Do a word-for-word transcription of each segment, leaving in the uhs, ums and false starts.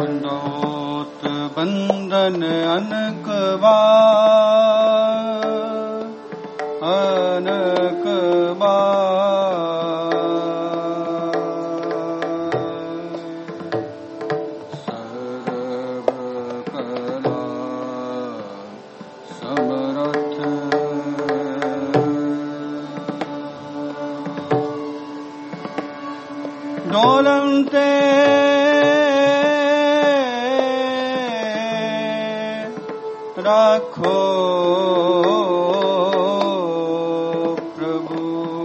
कुंडोत बंधन अनकबा अनकबा सर्व कला समरथ डोलते राखो प्रभु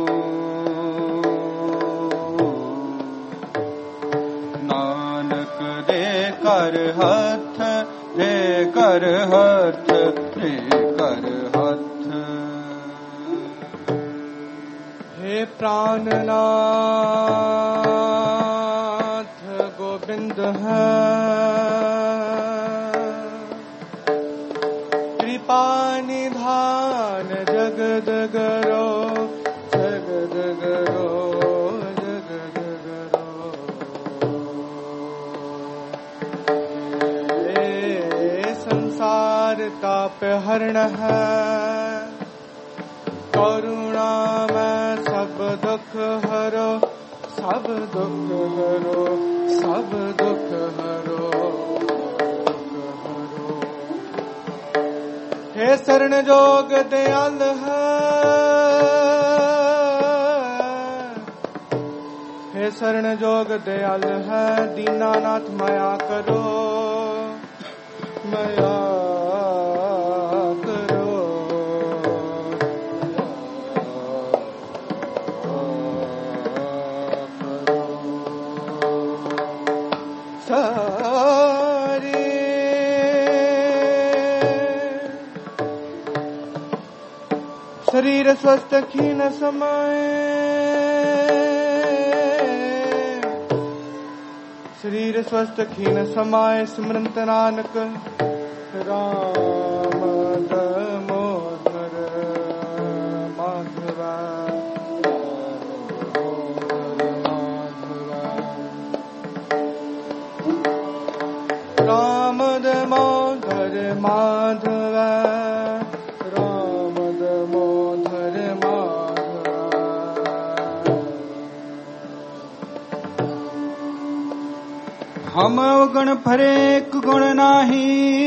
नानक दे कर हथ दे कर हथ दे कर हथ हे प्राणनाथ गोविंद है कृपा निधान जगद गरो जगद गरो जगद गरो हे संसार ताप हरण है करुणा में सब दुख हरो सब दुख हरो सब दुख हरो दुख हरो हे शरण जोग दयाल है हे शरण जोग दयाल है दीनानाथ माया करो माया शरीर स्वस्थ खीन समाए शरीर स्वस्थ खीन समाए सिमरंत नानक राम दामोदर माधवा राम दामोदर माधवा हम अवगुण फरेक गुण नाही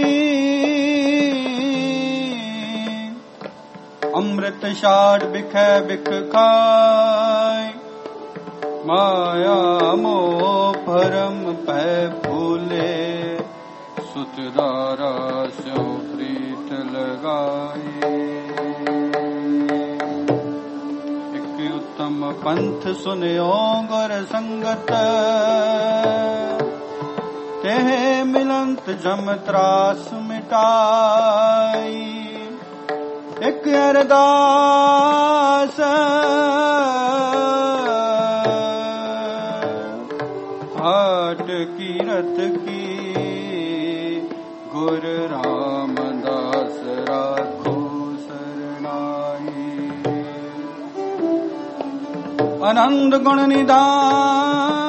अमृत शाड बिखै बिख खाय माया मोह भरम पै फूले सुतदारा स्यो प्रीत लगाए एक उत्तम पंथ सुनियो गुर संगत तेह मिलंत जम त्रास मिटाई एक अरदास हाट कीरत की गुर रामदास राखो सरनाई आनंद गुण निदान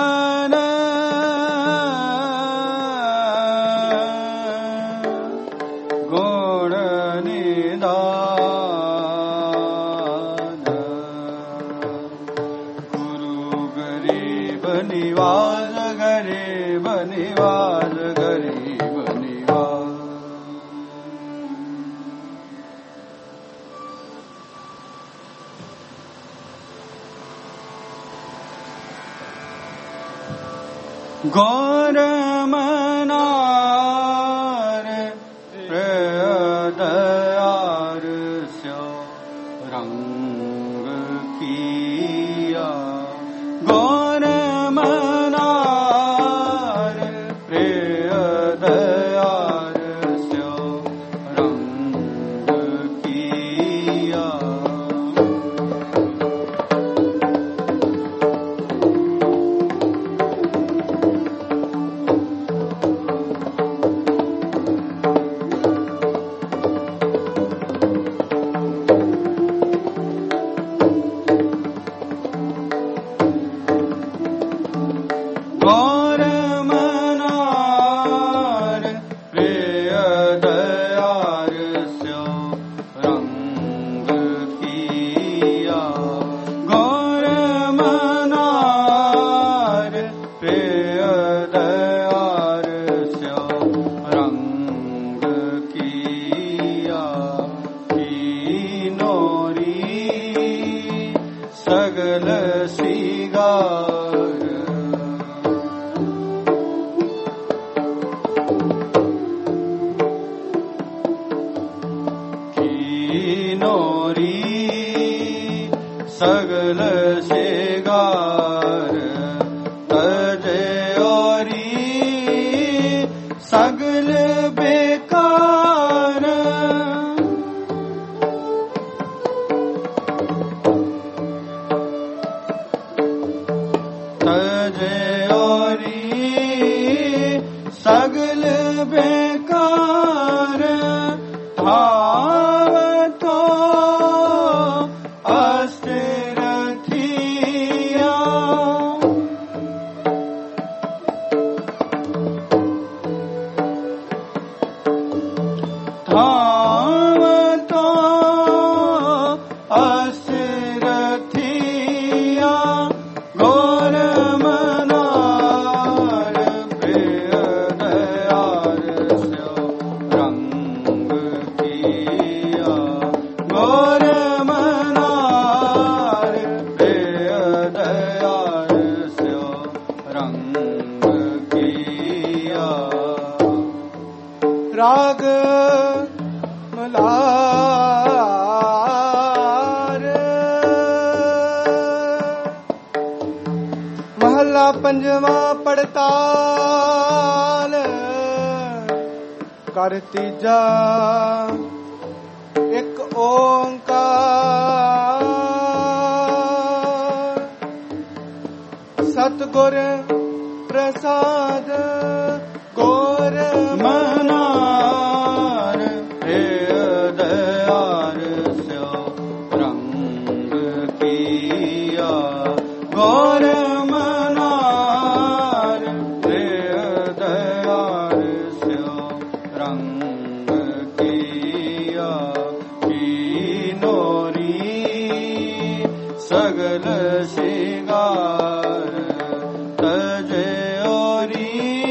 निवास गरीब निवास गरीब निवास गौर मनार प्रदयार स्यो रंग किया गौर मनार प्रियदयार स्यो रंग किया सगल बेकार तजे ओरी सगल बेकार भाव तो अस्थिर थिया भाव तो अस्थिर थिया घोर मनार प्रिय दयार स्यो रंग किया घोर मनार प्रिय दयार स्यो रंग किया राग मलार महला पंजवा पड़ताल कर तीजा एक ओंकार सतगुर प्रसाद गोर मनार प्रिय दयार स्यो रंग किया घोर मनार प्रिय दयार स्यो रंग किया कीनोरी सगल सिंगार तजे ओरी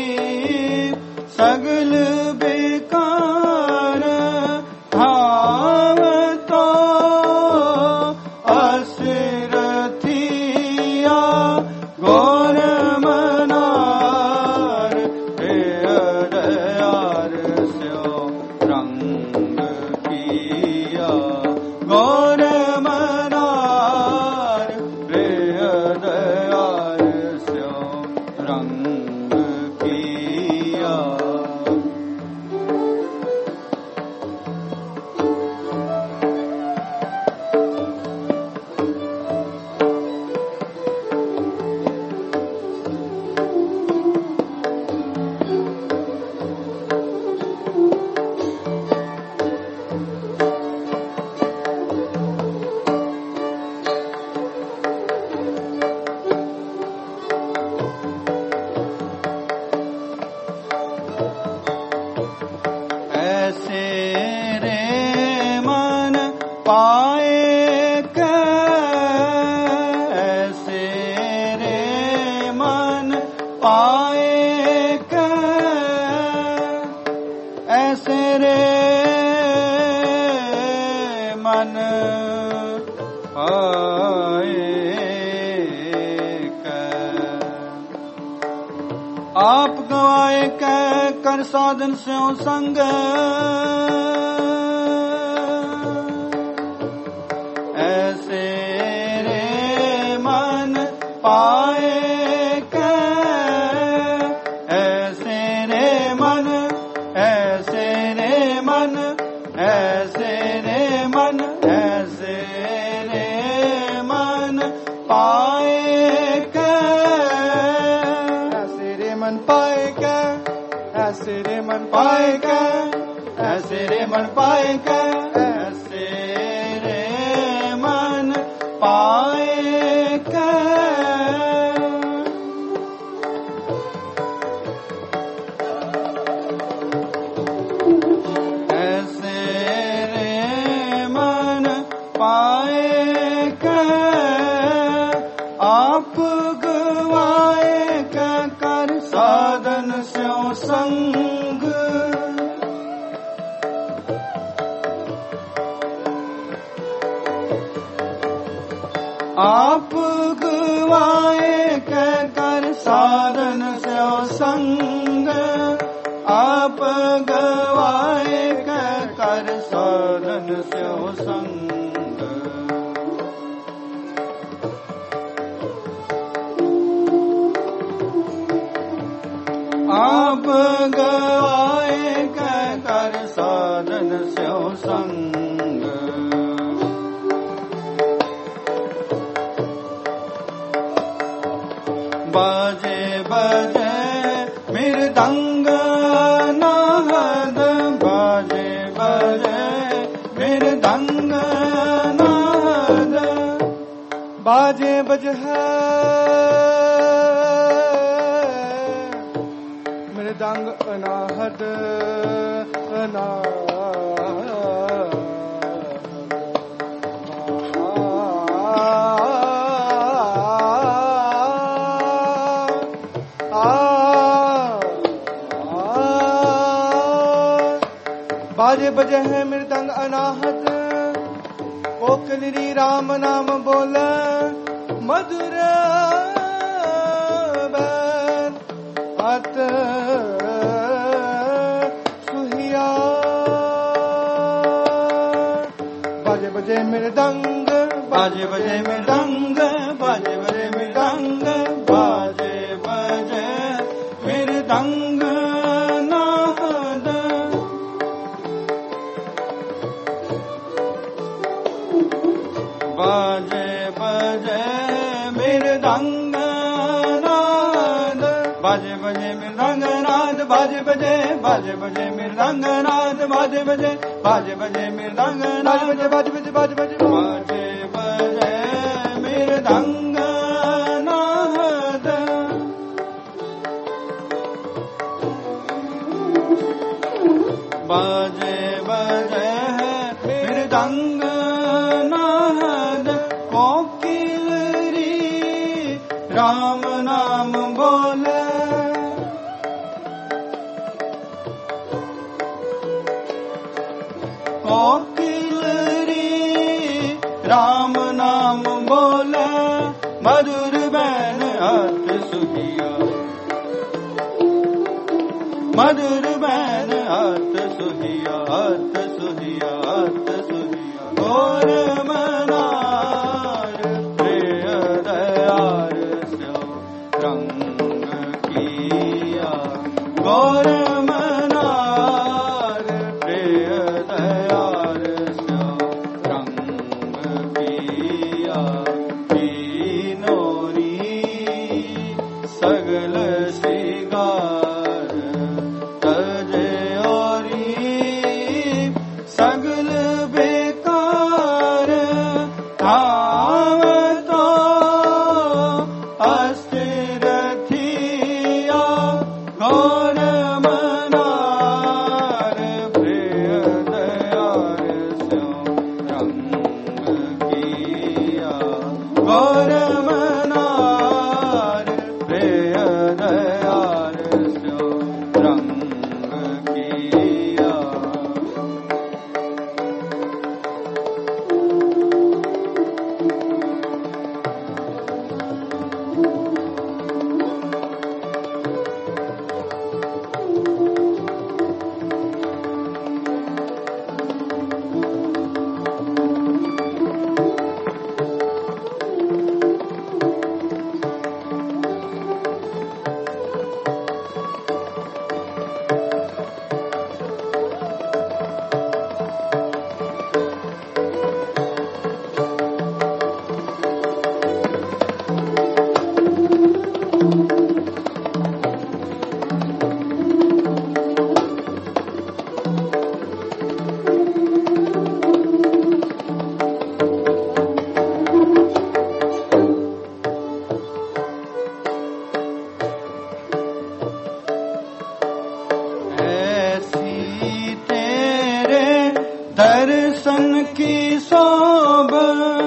सगल बेकार भाव तो अस्थिर थिया घोर मनार प्रिय दयार स्यो रंग किया घोर मनार प्रिय दयार स्यो रंग किया ऐसे रे मन पाए के ऐसे रे मन पाए के ऐसे रे मन पाए के आप गवाए के कर साधन स्यों संग ऐसे रे मन पाए के ऐसे रे मन ऐसे रे मन ऐसे रे मन ऐसे रे मन पाए के ऐसे रे मन पाए के ऐसे रे मन पाए के ऐसे रे मन पाए के ऐसे रे मन पाए के ऐसे रे मन पाए के आप गवाए के कर साधन स्यों संग आप गवाए के कर साधन स्यों संग आप गवाए के कर साधन स्यों संग आप गवाए बाजे बजह मृदंग अनाहत अनाहत बाजे बजे है मृदंग अनाहत कोकिलरी राम नाम बोले मधुर बैन अत सुहिया बाजे बजे मृदंग बाजे बजे मृदंग बाजे बजे मृदंग बाजे बजे मृदंग नाद बाजे बजे मृदंग नाद बाजे बजे मृदंग नाद बाजे बजे बाजे बजे मृदंग नाद बाजे बजे बाजे बजे मृदंग नाद बाजे बाजे बजे बाजे बजे बाजे बजे मृदंग नाद बाजे बजे मृदंग नाद कोकिलरी राम नाम बोले कोकिलरी राम नाम बोले मधुर बैन हाथ सुहिया मधुर बैन हाथ सुहिया हाथ सुहिया हाथ सुहिया और मनार प्रिय दयार स्यो रंग किया गौर मनार प्रिय दयार स्यो रंग किया तीनोरी सगल श्रृंगार तजे औरी सगल बेकार थाव तो अस्थिर थिया गौर मनार प्रिय दयार स्यो रंग किया गौर मनार प्रिय दयार स्यो रंग किया ऐसी तेरे दर्शन की शोभा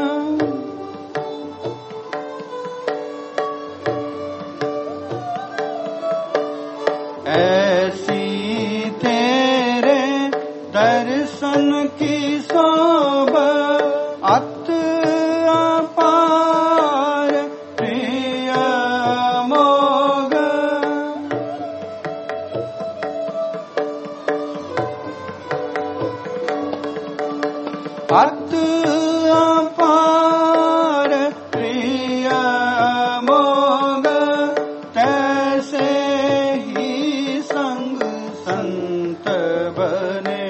ऐसी तेरे दर्शन की शोभा अत अपार प्रिय मोग अत अपार प्रिय मोग तैसे ही संग संत बने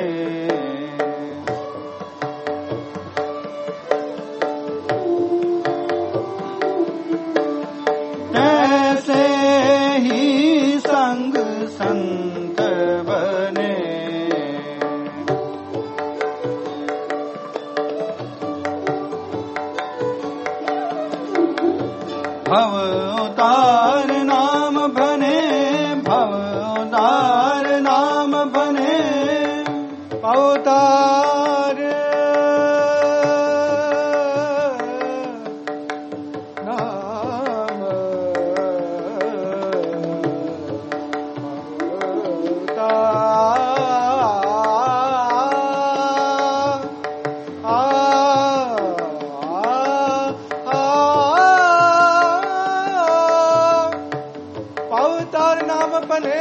तैसे ही संग संत बने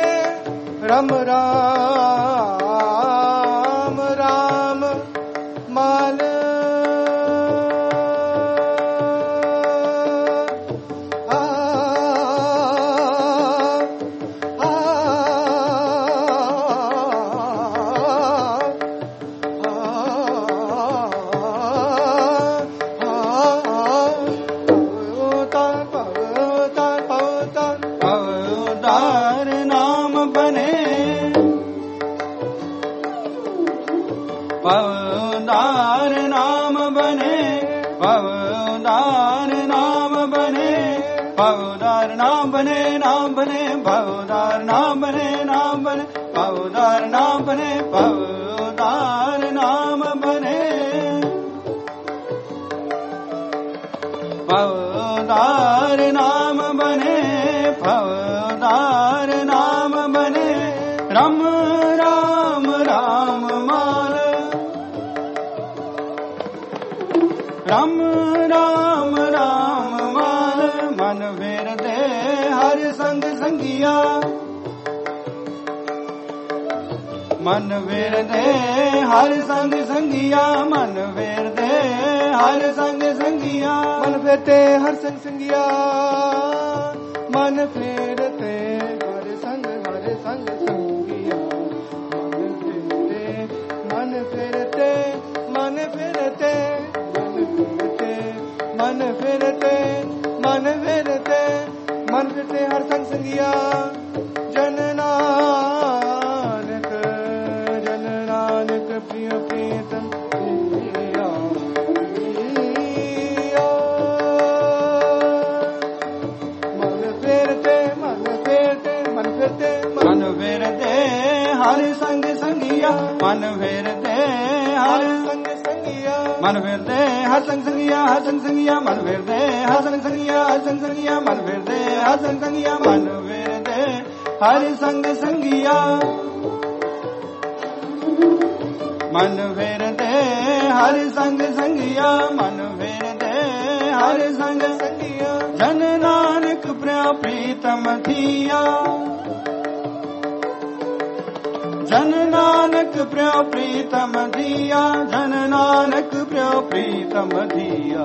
राम राम राम माल पवदार नाम बने, पवदार नाम बने, पवदार नाम बने, नाम बने, पवदार नाम बने, नाम बने, पवदार नाम बने, पवदार नाम बने, पवदार नाम बने, पवदार नाम बने, राम राम राम माल, राम राम राम माल, मन फेर दे हर संग संगिया, मन फेर दे हर संग संगिया, मन फेर दे हर संग संगिया, मन फेरते हर संग संगिया, मन फेरते हर संग हर संग संगिया, मन फेरते मन फेरते मन फेरते मन फेरते मन फेरते हर संग संगिया, जन नानक जन नानक प्रिय प्रीतम मन फेरते मन फेरते मन फेरते मन फेरते हर संग संगिया, मन फेरते हर संग संगिया, मन फेरते हर संग संगिया, हर संग संगिया, मन फेरते हर संग संगिया, हर संग संगिया, मन फेरते हर संग संगिया, मन फेरते हर संग संगिया, मन फेरते हर संग संगिया, मन फेरते हर संग संगिया, जन नानक प्रिय प्रीतम थिया, जन नानक प्रिय प्रीतम थिया, जन नानक प्रिय प्रीतम थिया,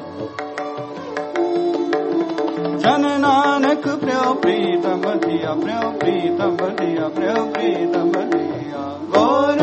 जन नानक प्रिय प्रीतम थिया, प्रिय प्रीतम थिया, प्रिय प्रीतम थिया, गौर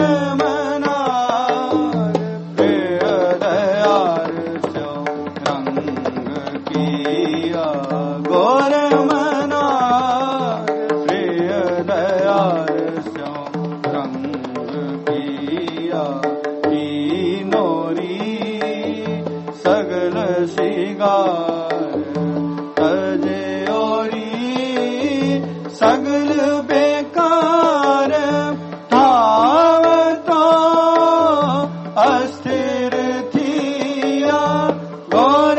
मनार प्रिय दयार स्यो रंग किया, गौर मनार प्रिय दयार स्यो रंग किया, की नोरी सगल सिगार तजे ओरी सगल बेकार, ठावता अस्थिर थिया, गौर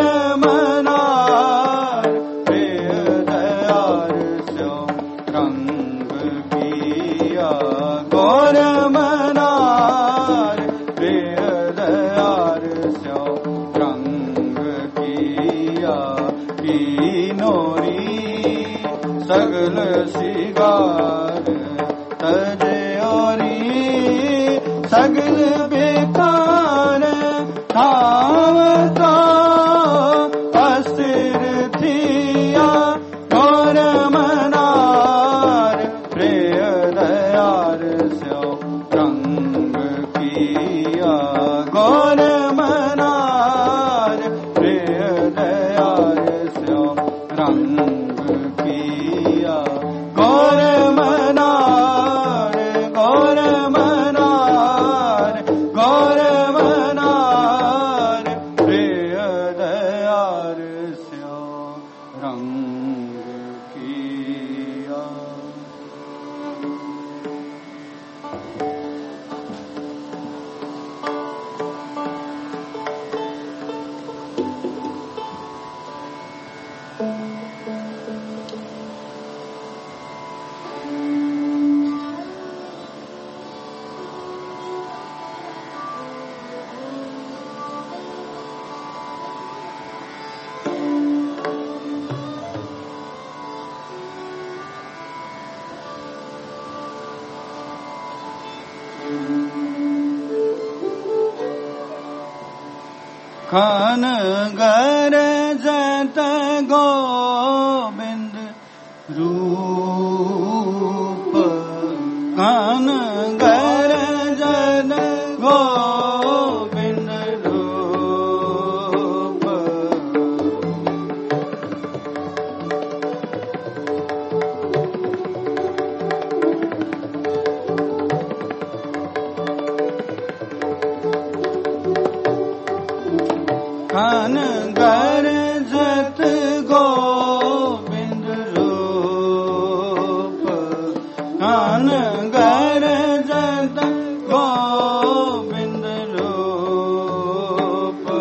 मनार प्रिय दयार स्यो रंग किया, गौर मनार प्रिय दयार स्यो रंग किया, की नोरी सगल सिगार तजे ओरी सगल बेकार, ठावता अस्थिर थिया, गौर मनार प्रिय दयार स्यो रंग किया, गौर मनार प्रिय दयार स्यो रंग किया, गौर मनार गौर मनार गौर मनार प्रिय दयार स्यो रंग किया। खान गरजत गोविंद रूप खान गरजत गोविंद रूप खान गरजत गोविंद रूप खान गरजत गोविंद रूप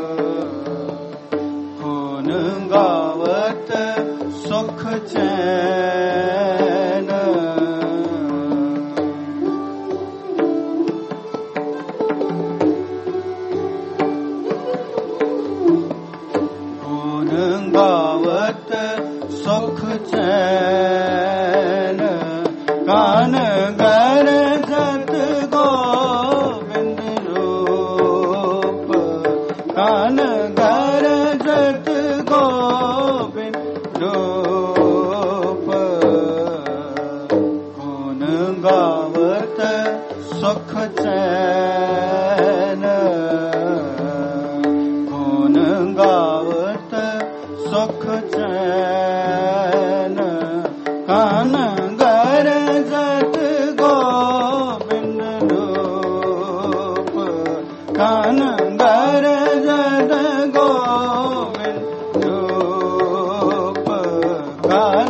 खून गावत सुख चैन गावत सुख चैन कान गरजत गोविंद रूप कान गरजत गोविंद रूप खून गावत सुख चैन खून गावत सुख चैन कान गरजत गोविंद रूप कान गरजत गोविंद रूप कान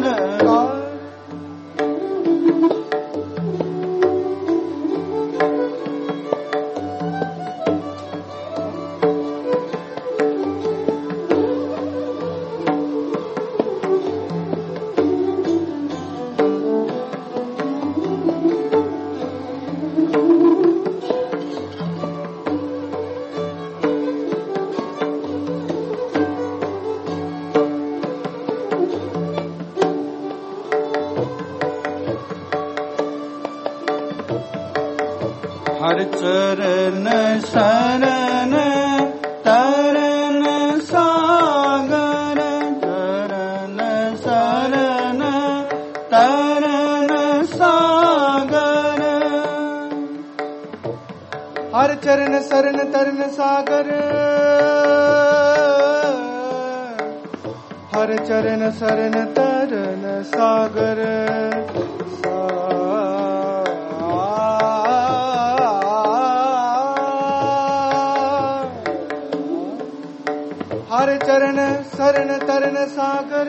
हर चरण शरण तरन सागर चरण शरण तरन सागर हर चरण शरण तरन सागर हर चरण शरण तरन सागर हर चरण शरण तरन सागर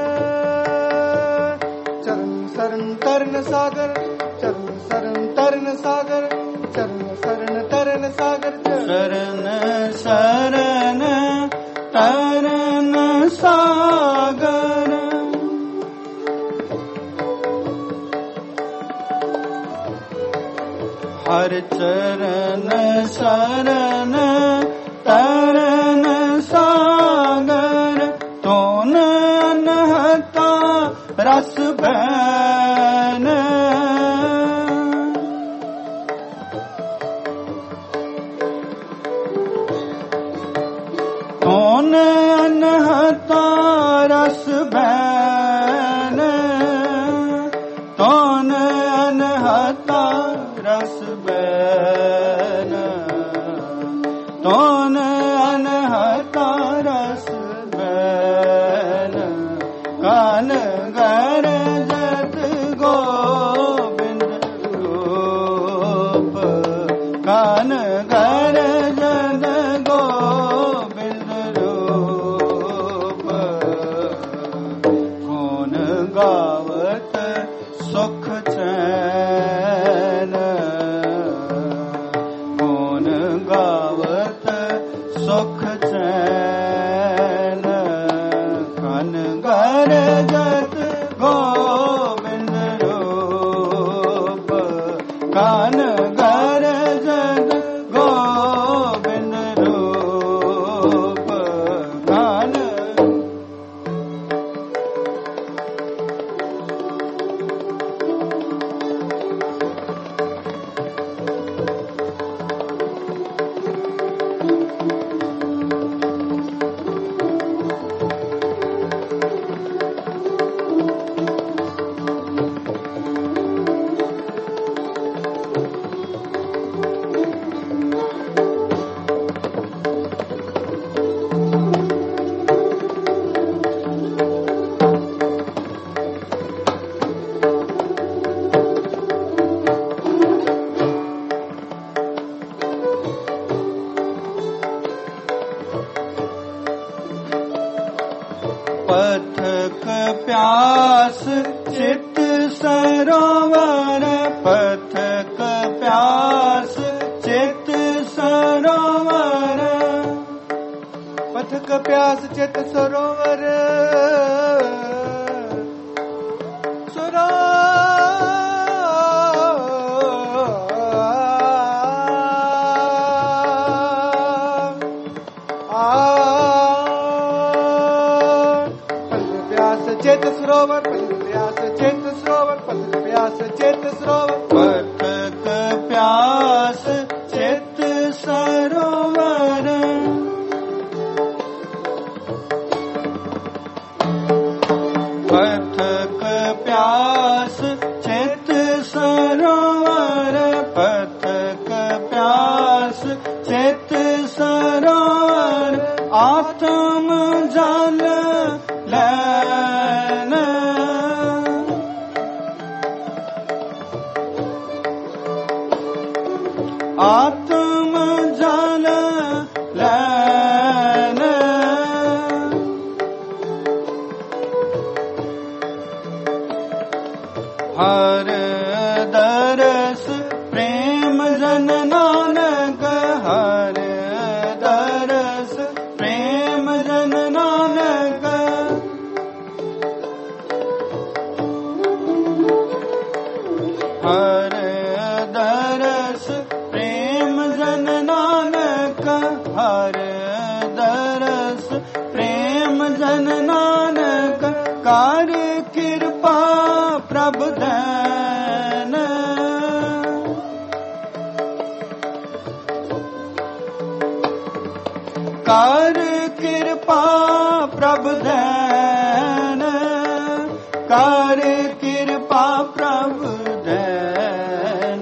चरण शरण तरन सागर चरण शरण तरन सागर चरण शरण तरन सागर शरण शरण तरन सागर हर चरण शरण तरन सागर तोन अनहता रस बैन तोन अनहता रस बैन तोन अनहता रस बैन तोन अनहता रस बैन कान गरजत गोविंद रूप कान गरजत गोविंद रूप खून गावत सुख चैन खून गावत सुख चैन कान गरजत गोविंद रूप कान गरजत गोविंद रूप कान प्यास चित सरोवर चेत सरोवर पथिक प्यास चेत सरोवर पथिक प्यास चेत सरोवर पथिक प्यास चित सरोवर पथिक प्यास चित सरोवर पथिक प्यास चित सरोवर आत्म जल लैन आत्म जल लैन हर दरस प्रेम जन नानक हर दरस प्रेम जन नानक हर दरस प्रेम जन नानक हर दरस प्रेम जन नानक कार्य कृपा प्रभु दैन कार्य कृपा प्रभु दैन कार्य कृपा प्रभु दैन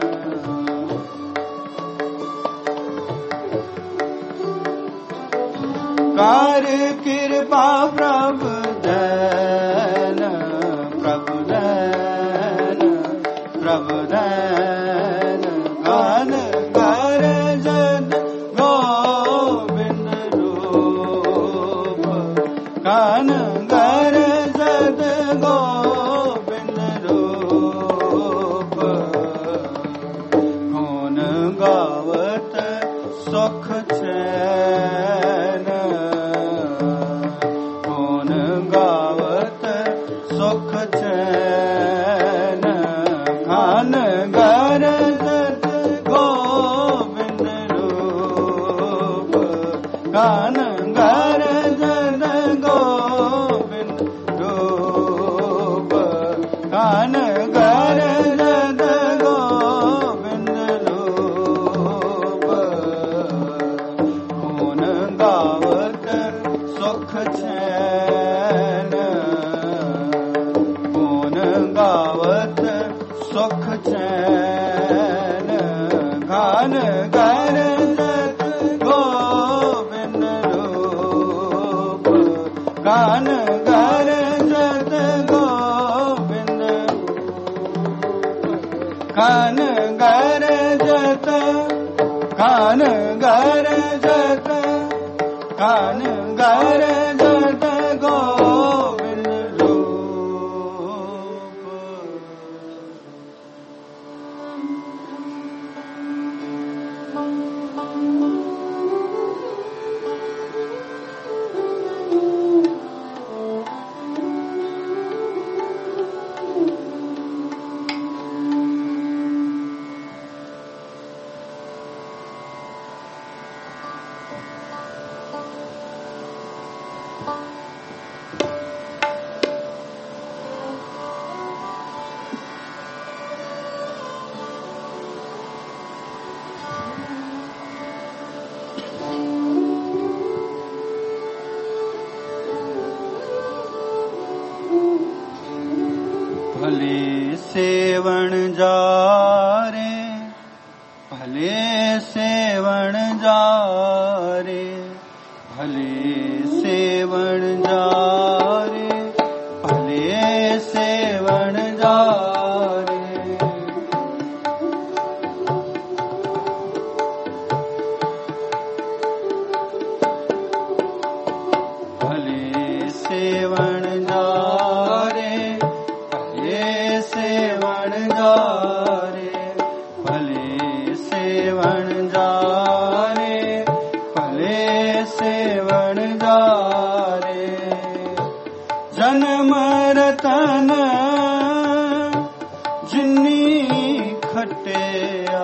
कार्य कृपा प्रभु दैन प्रभु दैन प्रभु दैन गान कर जन गोविंद रूप गान कर जन गोविंद रूप कौन गावत सुख चैन कौन गावत सुख चैन खान गरजत गोविंद रूप खान गरजत गोविंद रूप खान गरजत गोविंद रूप कौन गावत सुख चैन कौन गावत सुख चैन गान गरजत गोविंद रूप गान गरजत गोविंद गान गरजत गान गरजत गान गरजत गोविंद रूप भले सेवण जारे भले सेवण जारे भले सेवण जारे भले सेवण जारे भले सेवण जारे भले सेवण जारे जिन्नी खटिया।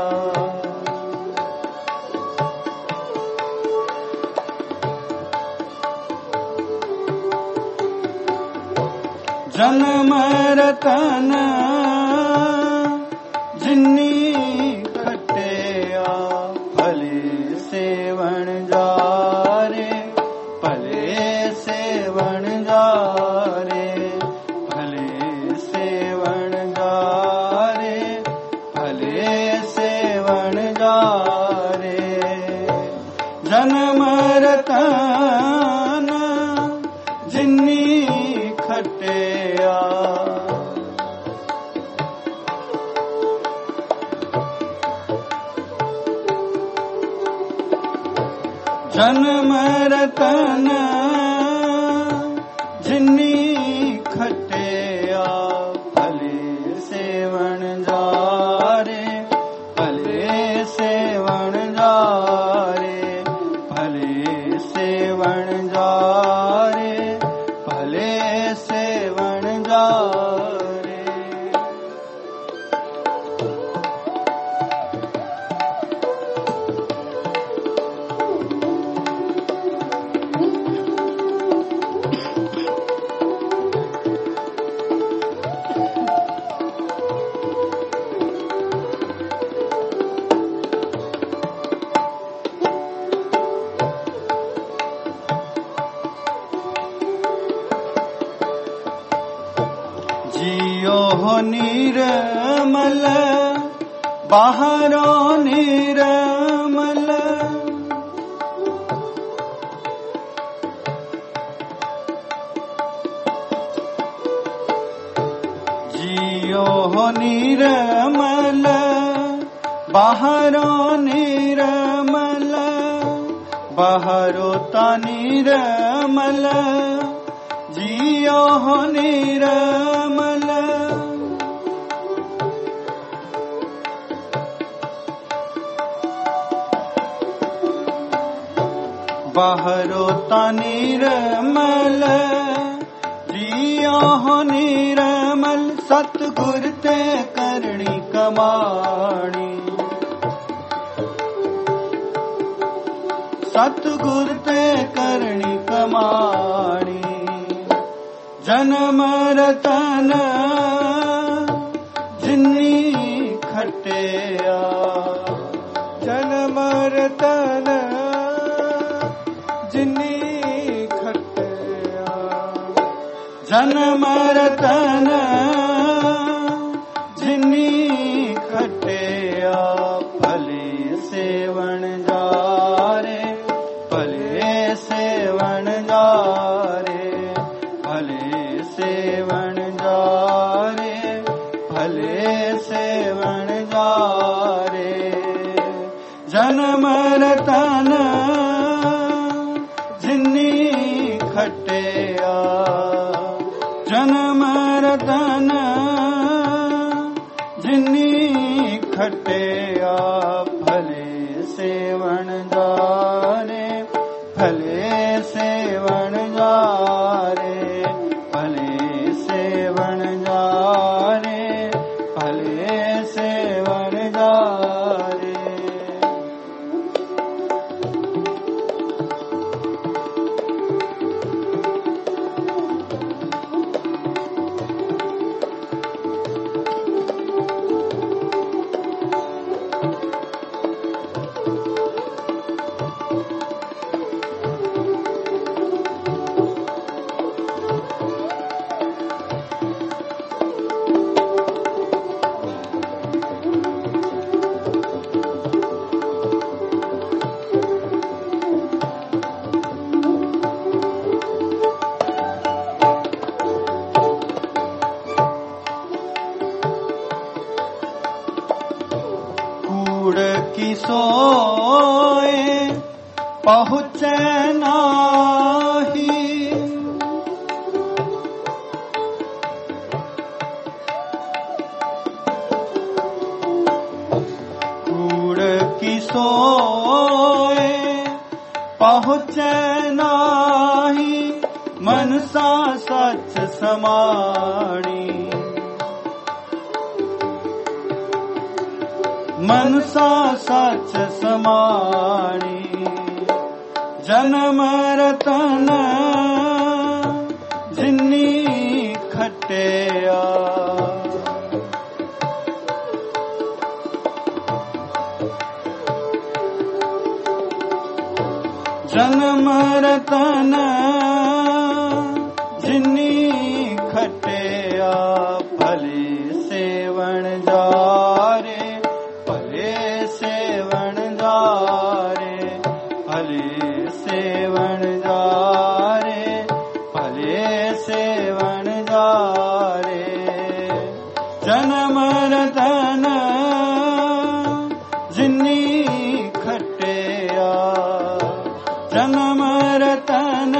जन्म रतन जिन्नी खटिया, भले सेवन जारे भले सेवन जारे भले सेवन जारे भले सेवन जारे। जन्म रतन जिन्नी खटिया। जन्म रतन जिन्नी खटिया, भले सेवन जारे भले सेवन जारे भले सेवन जारे भले सेवन जारे। जियो हो निर्मल बाहरो निर्मल, जियो हो निर्मल बाहरो निर्मल, बाहरो ता निर्मल जियो हो निर्मल। बाहरो ता निर्मल जियो हो निर्मल, सतगुर ते करणी कमाणी सतगुर ते करणी कमाणी। जन्म रतन जिन्नी खटिया। जन्म रतन जिन्नी खटिया। जन्म रतन जिन्नी खटिया, भले सेवन जारे भले सेवन जारे भले सेवन जारे भले सेवन जारे। जन्म रतन जिन्नी खटिया। जन्म रतन जिन्नी खटिया, भले सेवन जारे भले सेवन जारे भले सेवन जारे भले सेवन जारे। की सोए पहुँचे नाही, कूड़ की सोए पहुँचे नाही, मनसा सच समाणी। मनसा सच समाणी जन्म रतन जिन्नी खटिया जन्म रतन जिन्नी खटिया भले सेवण जारे भले सेवण जारे भले सेवण जारे भले सेवण जारे जन्म रतन जिन्नी खटिया जन्म रतन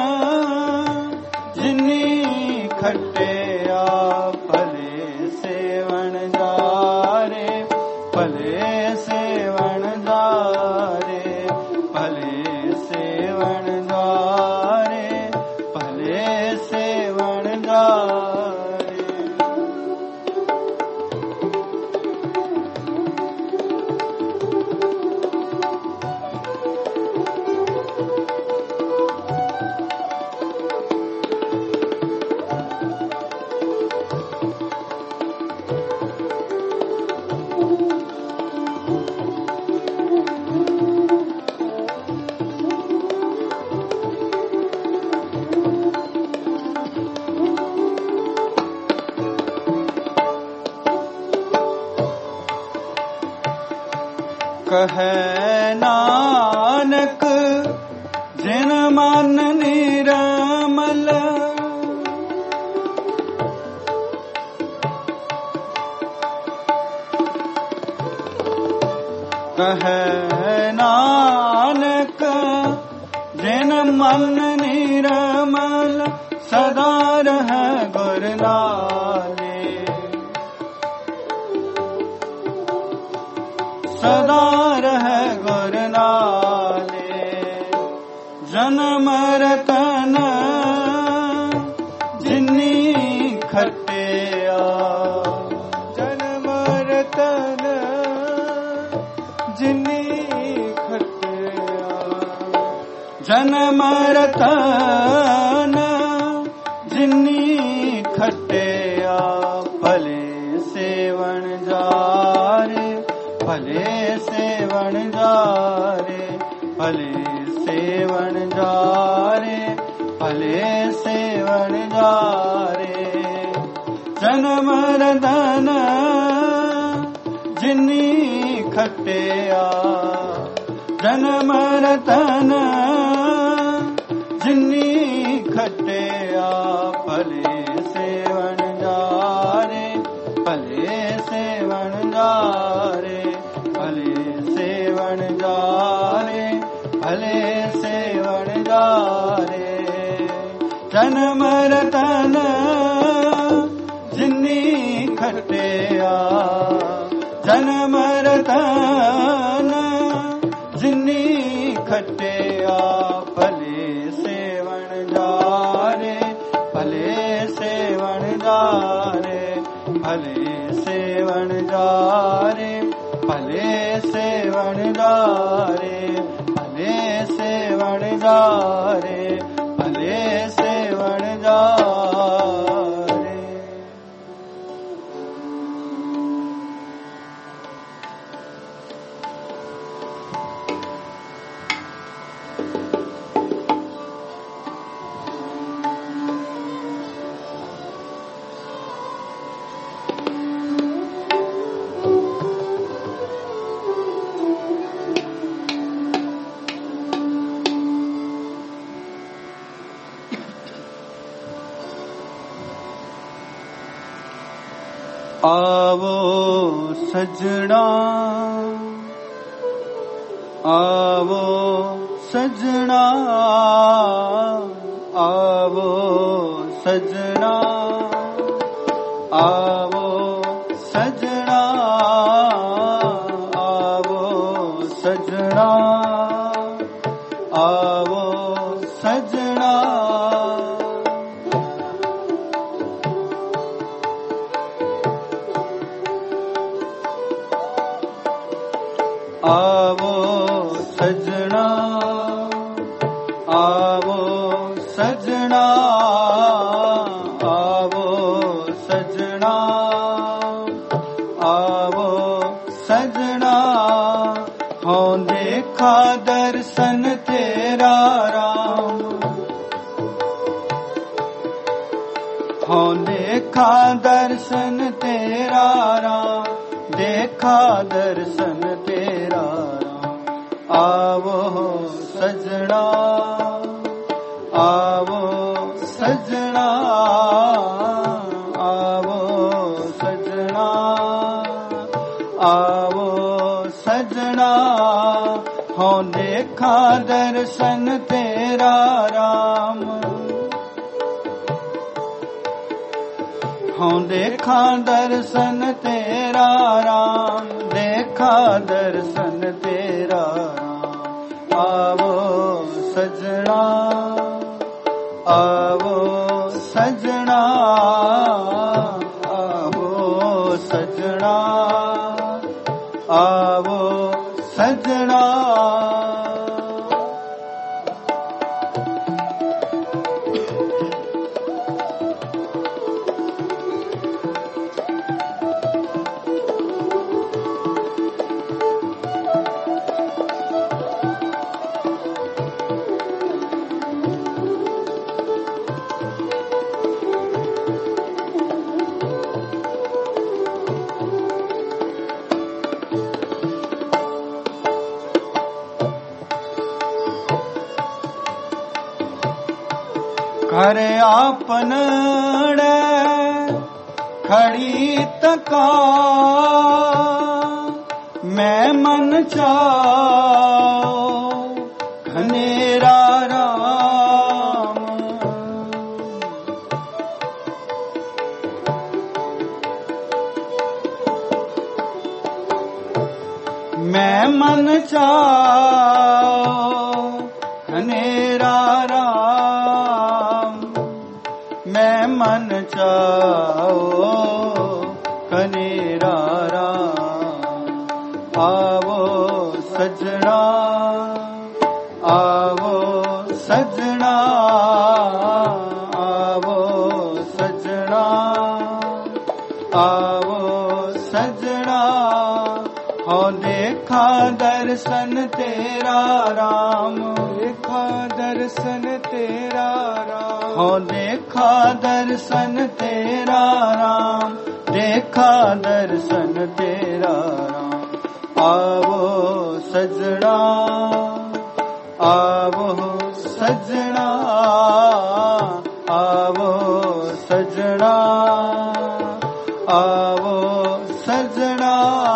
जिन्नी खटिया भले सेवण जारे भले सेवण जारे भले सेवण जारे भले सेवण जारे कहे नानक जिन मन निरमल कहे नानक जिन मन निरमल सदा रह गुर नाले सदा रह गुर नाले जन्म रतन जिन्नी खटिया जन्म रतन जिन्नी खटिया जन्म रतन जिन्नी खटिया भले सेवण जारे भले सेवण जारे भले सेवण जारे भले सेवण जारे जन्म रतन जिन्नी खटिया जन्म रतन जिन्नी खटिया भले सेवण जारे भले सेवण जारे भले सेवण जारे भले सेवण जारे जन्म रतन जिन्नी खटिया जन्म रतन जिन्नी खटिया भले सेवण जारे भले सेवण जारे भले सेवण जारे भले सेवण जारे भले सेवण जारे भले सेवण जारे आवो सजना आवो सजना आवो सजना आवो सजना आवो सजना आवो सजना आवो सजना आवो सजना आवो सजना आवो सजना हो देखा दर्शन तेरा राम हो देखा दर्शन तेरा राम देखा दर्शन तेरा राम आवो सजना आवो सजना आवो सजना आवो सजना हो देखा दर्शन तेरा राम हो देखा दर्शन तेरा राम देखा दर्शन तेरा राम आवो सजना आवो सजना आवो सजना आवो सजना घर आपन खड़ी तका मैं मन चाओ घनेरा राम मैं मन चाओ घनेरा राम मैं मन चाओ कनेरा राम आवो सजना आवो सजना आवो सजना आवो सजना हो देखा दर्शन तेरा राम देखा दर्शन तेरा राम हो देखा दर्शन तेरा राम देखा दर्शन तेरा राम आवो सजना आवो सजना आवो सजना आवो सजना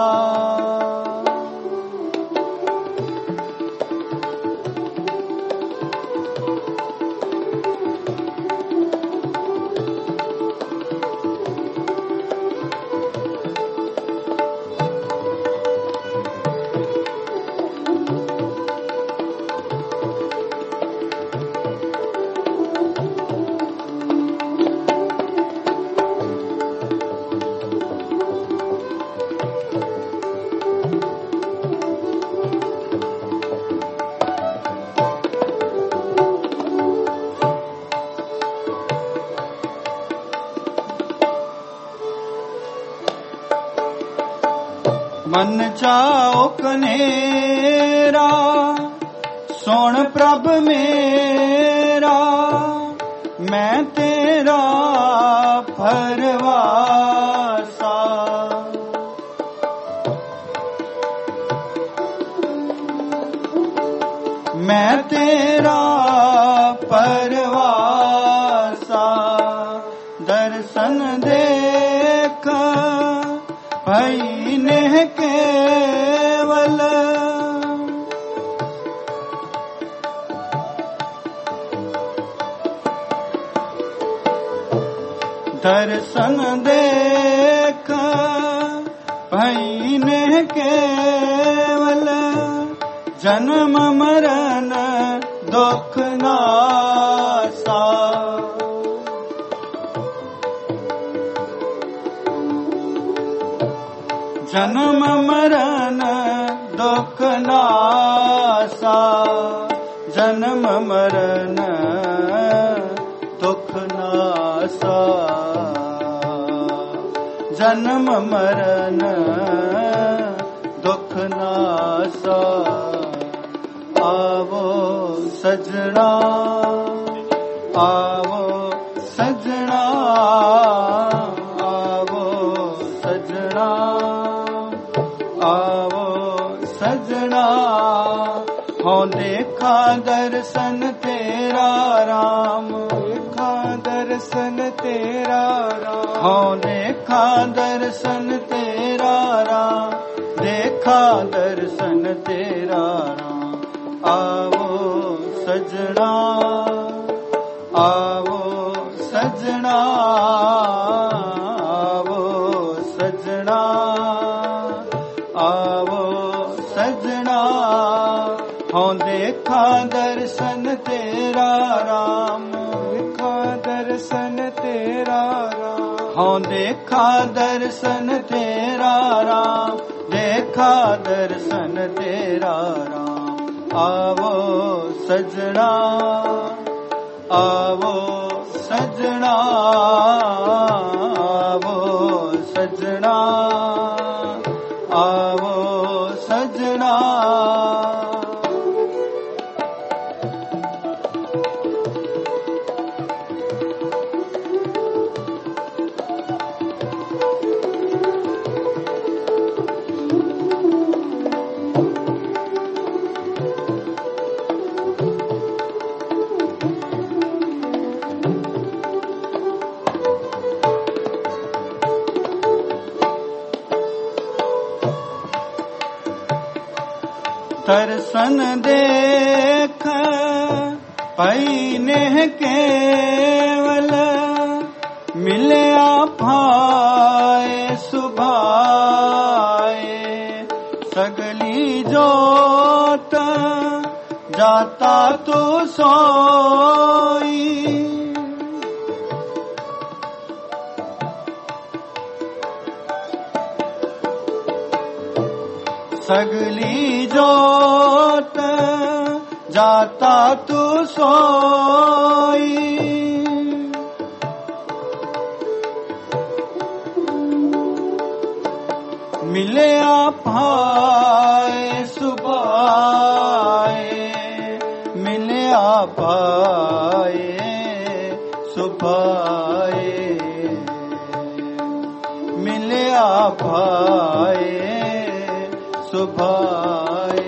मन चाओ कनेरा सोन प्रभ मेरा मैं तेरा फरवासा मैं तेरा परवासा दर्शन देख भई ने केवल दर्शन देख भई ने केवल जन्म मरण दुख नासा जन्म मरण दुख नासा, जन्म मरण दुख नासा, जन्म मरण दुख नासा। आवो सजना, आवो सजना, आवो सजना, आवो सजना। हो देखा दर्शन तेरा राम, देखा दर्शन तेरा राम, हो देखा दर्शन तेरा राम, देखा दर्शन तेरा राम। आवो सजना, आवो सजना, आवो सजना, आवो सजना। हो देखा दर्शन तेरा राम, देखा दर्शन तेरा राम, हो देखा दर्शन तेरा राम, देखा दर्शन तेरा राम। आवो सजना, आवो सजना, आवो सजना, आवो सजना। दर्शन देख पैने केवल, मिले भाए सुभाए। सगली जोत जाता तो सोई, सगली जोत जाता तू सोई। मिले भाए सुभाए, मिले भाए सुभाए, मिले भाए सुभाए।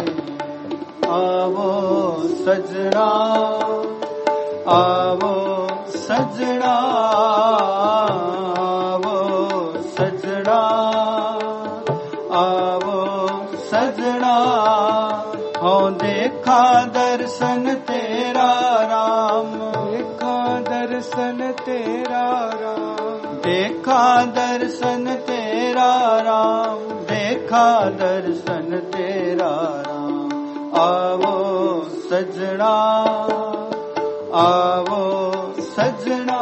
आवो सजना, आवो सजना, आवो सजना, आवो सजना। हो देखा दर्शन तेरा राम, देखा दर्शन तेरा राम, देखा दर्शन तेरा राम, देखा दर्शन तेरा राम। आवो सजना, आवो सजना,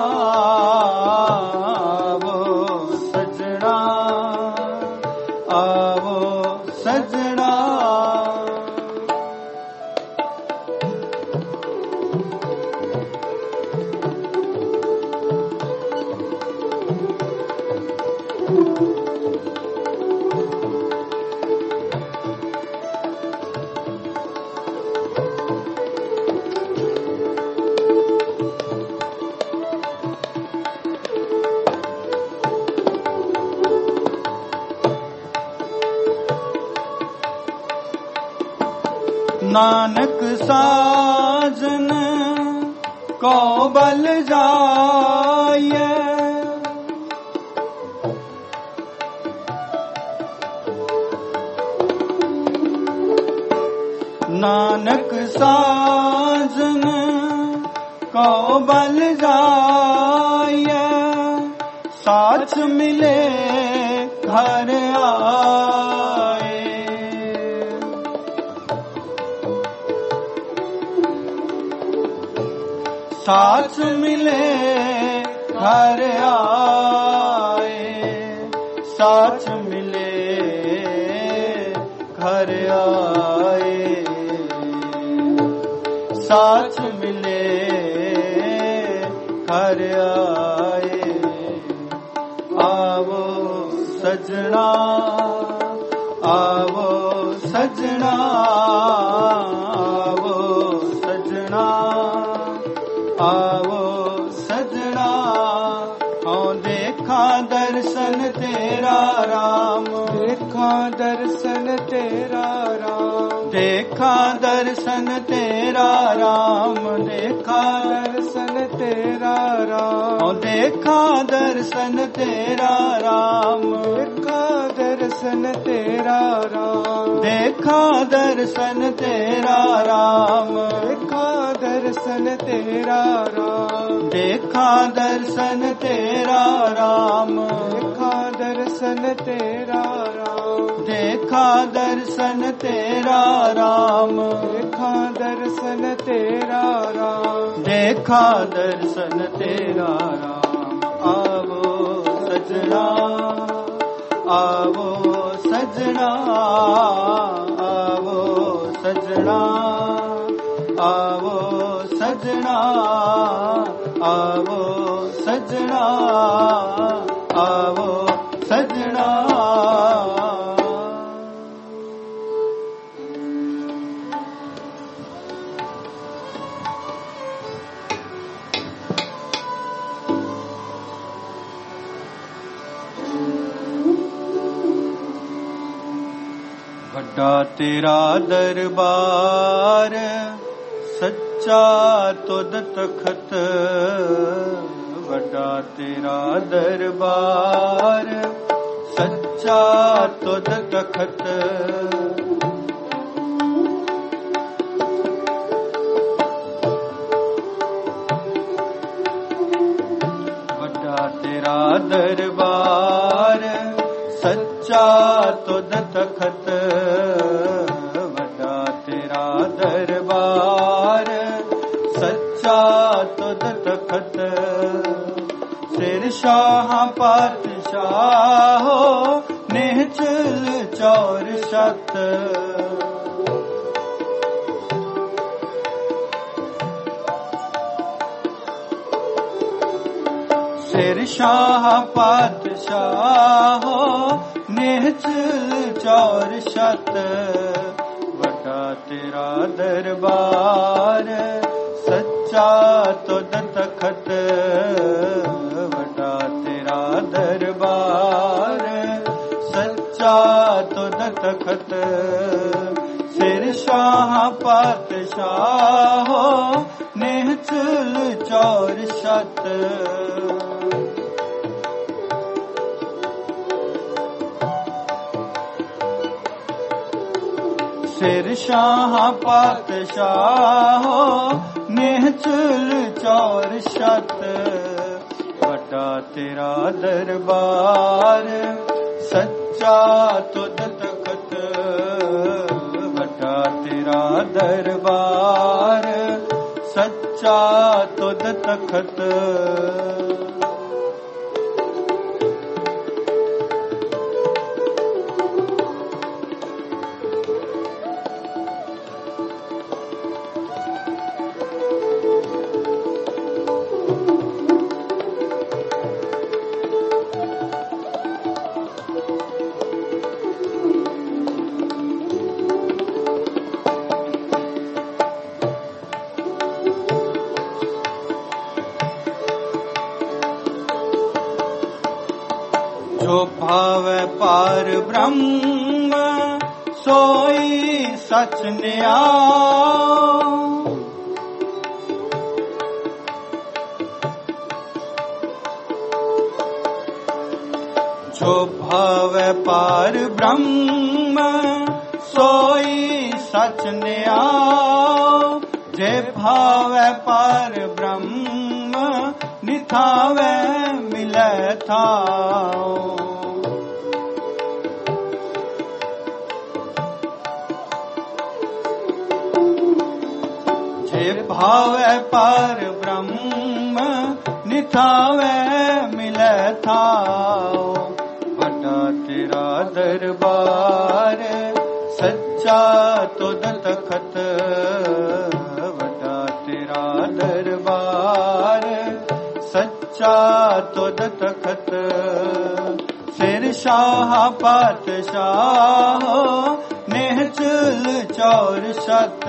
आवो सजना, आवो सजना। नानक साजन को बल जाए, नानक साजन को बल जाए। साथ मिले घर आए, साथ मिले घर आए, साथ मिले घर आए, साथ मिले घर आए। आवो सजना, आवो सजना, आवो सजना, आवो सजना। हाँ देखा दर्शन तेरा राम, देखा दर्शन तेरा राम, देखा दर्शन तेरा राम, देखा दर्शन तेरा राम, हाँ देखा दर्शन तेरा राम, देखा दर्शन तेरा राम, देखा दर्शन तेरा राम, देखा दर्शन तेरा राम, देखा दर्शन तेरा राम, देखा दर्शन तेरा राम, देखा दर्शन तेरा राम, देखा दर्शन तेरा राम, देखा दर्शन तेरा राम। आवो सजना, आवो सजना, आवो सजना, आवो सजना, आवो सजना, आवो सजना। ਵੱਡਾ ਤੇਰਾ ਦਰਬਾਰ, ਸੱਚਾ ਤੁਧ ਤਖਤ, ਵੱਡਾ ਤੇਰਾ ਦਰਬਾਰ, ਸੱਚਾ ਤੁਧ ਤਖਤ। ਵੱਡਾ ਤੇਰਾ ਦਰਬਾਰ, ਸੱਚਾ ਤੁਧ ਤਖਤ, ਵੱਡਾ ਤੇਰਾ ਦਰਬਾਰ, ਸੱਚਾ ਤੁਧ ਤਖਤ। ਸਿਰ ਸ਼ਾਹਾਂ ਪਾਤਸ਼ਾਹੋ, ਨਿਹਚਲ ਚੌਰ ਛਤ, ਸਿਰ ਸ਼ਾਹ ਪਾਤਸ਼ਾਹੋ, ਨਿਹਚਲ ਚੌਰ ਛਤ। ਵੱਡਾ ਤੇਰਾ ਦਰਬਾਰ, ਸੱਚਾ ਤੁਧ ਤਖਤ, ਵੱਡਾ ਤੇਰਾ ਦਰਬਾਰ, ਸੱਚਾ ਤੁਧ ਤਖਤ। ਸਿਰ ਸ਼ਾਹ ਪਾਤਸ਼ਾਹੋ, ਨਿਹਚਲ ਚੌਰ ਛਤ। ਸਿਰ ਸ਼ਾਹ ਪਾਤਸ਼ਾਹੋ, ਨਿਹਚਲ ਚੌਰ ਛਤ। ਵੱਡਾ ਤੇਰਾ ਦਰਬਾਰ, ਸੱਚਾ ਤੁਧ ਤਖਤ, ਵੱਡਾ ਤੇਰਾ ਦਰਬਾਰ, ਸੱਚਾ ਤੁਧ ਤਖਤ। ਜੋ ਭਾਵੈ ਪਾਰ ਬ੍ਰਹਮ, ਸੋਈ ਸਚ ਨਿਆਉ। ਜੋ ਭਾਵੈ ਪਾਰ ਬ੍ਰਹਮ, ਸੋਈ ਸਚ ਨਿਆਉ। ਜੇ ਭਾਵੈ ਪਾਰ ਬ੍ਰਹਮ, ਨਿਥਾਵੈ ਮਿਲੈ ਥਾਉ। ਜੇ ਭਾਵੈ ਪਾਰ ਬ੍ਰਹਮ, ਨਿਥਾਵੈ ਮਿਲੈ ਥਾਉ। ਵੱਡਾ ਤੇਰਾ ਦਰਬਾਰ, सच्चा तुद तखत वड्डा तेरा दरबार सच्चा तुद तखत सिर शाह पातशाह निहचल चौर सत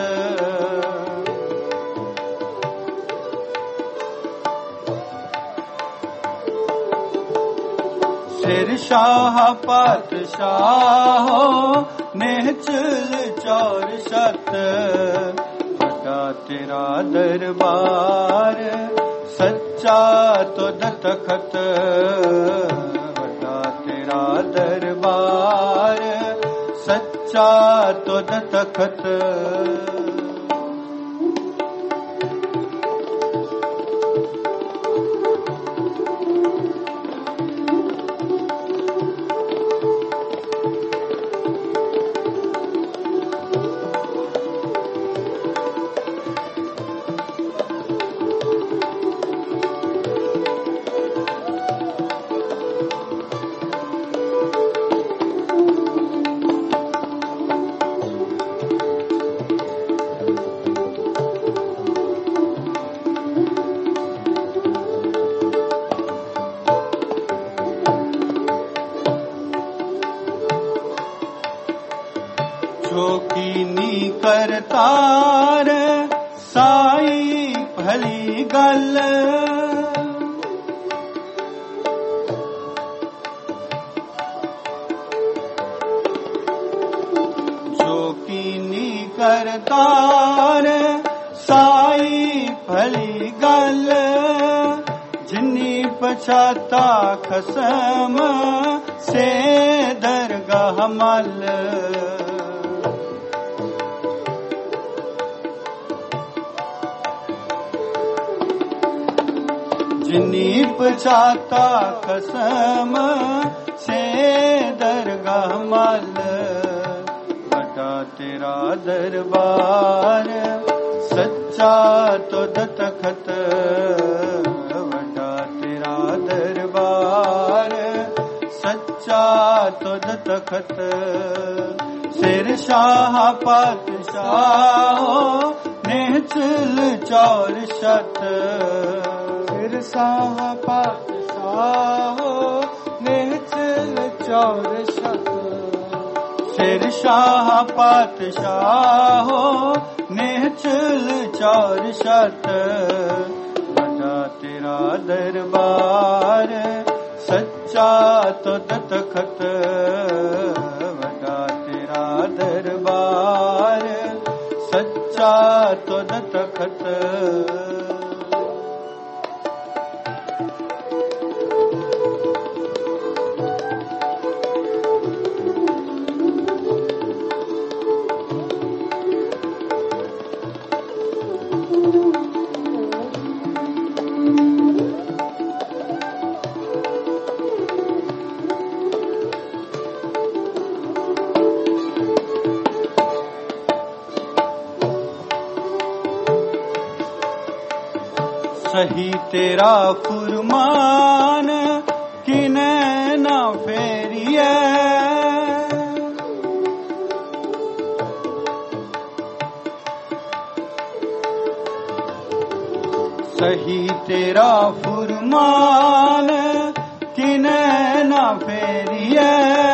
सिर शाह पातशाह निहचल चौर सत वड्डा तेरा दरबार सच्चा तुद तखत वड्डा तेरा दरबार सच्चा तुद तखत चौकीनी करतार साई भली गल चौकीनी करतार साई भली गल जिन्नी पछाता खसम से दरगाह मल जिन्नी पछाता कसम से दरगाह मल वड्डा तेरा दरबार सच्चा तुद तखत वड्डा तेरा दरबार सच्चा तुद तखत सिर शाह पातशाह निहचल चौर सत सिर शाह पातशाह निहचल चौर सत सिर शाह पातशाह निहचल चौर सत वड्डा तेरा दरबार सच्चा तुद तखत वड्डा तेरा दरबार सच्चा तुद तखत सही तेरा फुरमान किने ना फेरिए सही तेरा फुरमान किने ना फेरिए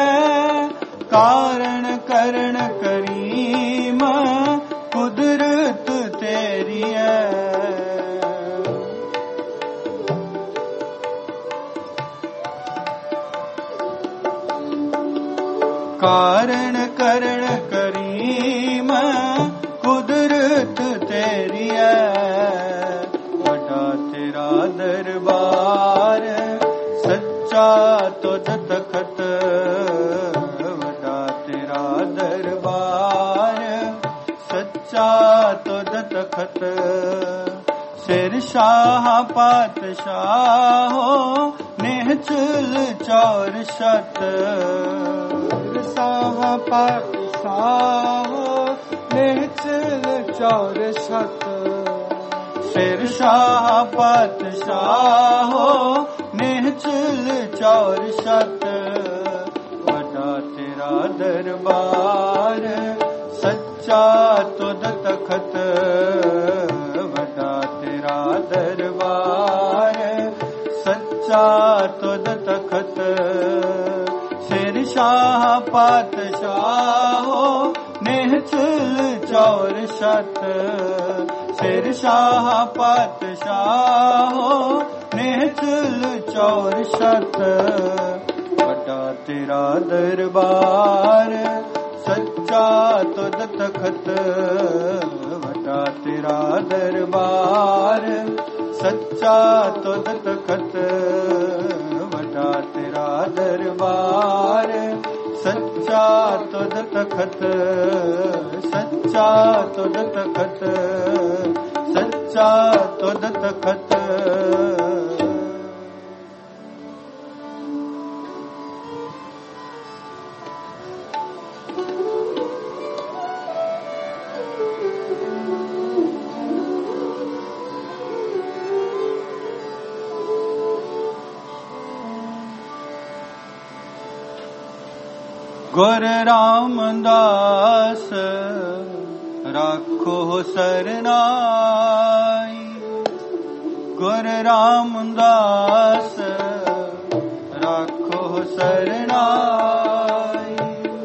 कारण करण करीम कुदरत तेरी है कारण करण करीम कुदरत तेरी है वड्डा तेरा दरबार सच्चा तुद तखत वड्डा तेरा दरबार सच्चा तुद तखत सिर शाह पातशाह निहचल चौर सत शाह पातशाह निहचल चौर सत सिर शाह पातशाह निहचल चौर सत वड्डा तेरा दरबार सच्चा तुद तखत वड्डा तेरा दरबार सच्चा तुद तखत सिर शाह पातशाहो नेहचल चौर शत सिर शाह पातशाहो नेहचल चौर शत वड्डा तेरा दरबार सच्चा तुद तखत वड्डा तेरा दरबार सच्चा तुद तखत वड्डा तेरा दरबार सच्चा तुद तखत सच्चा तुद तखत सच्चा तुद तखत गुर रामदास राखो सरनाई गुर रामदास राखो सरनाई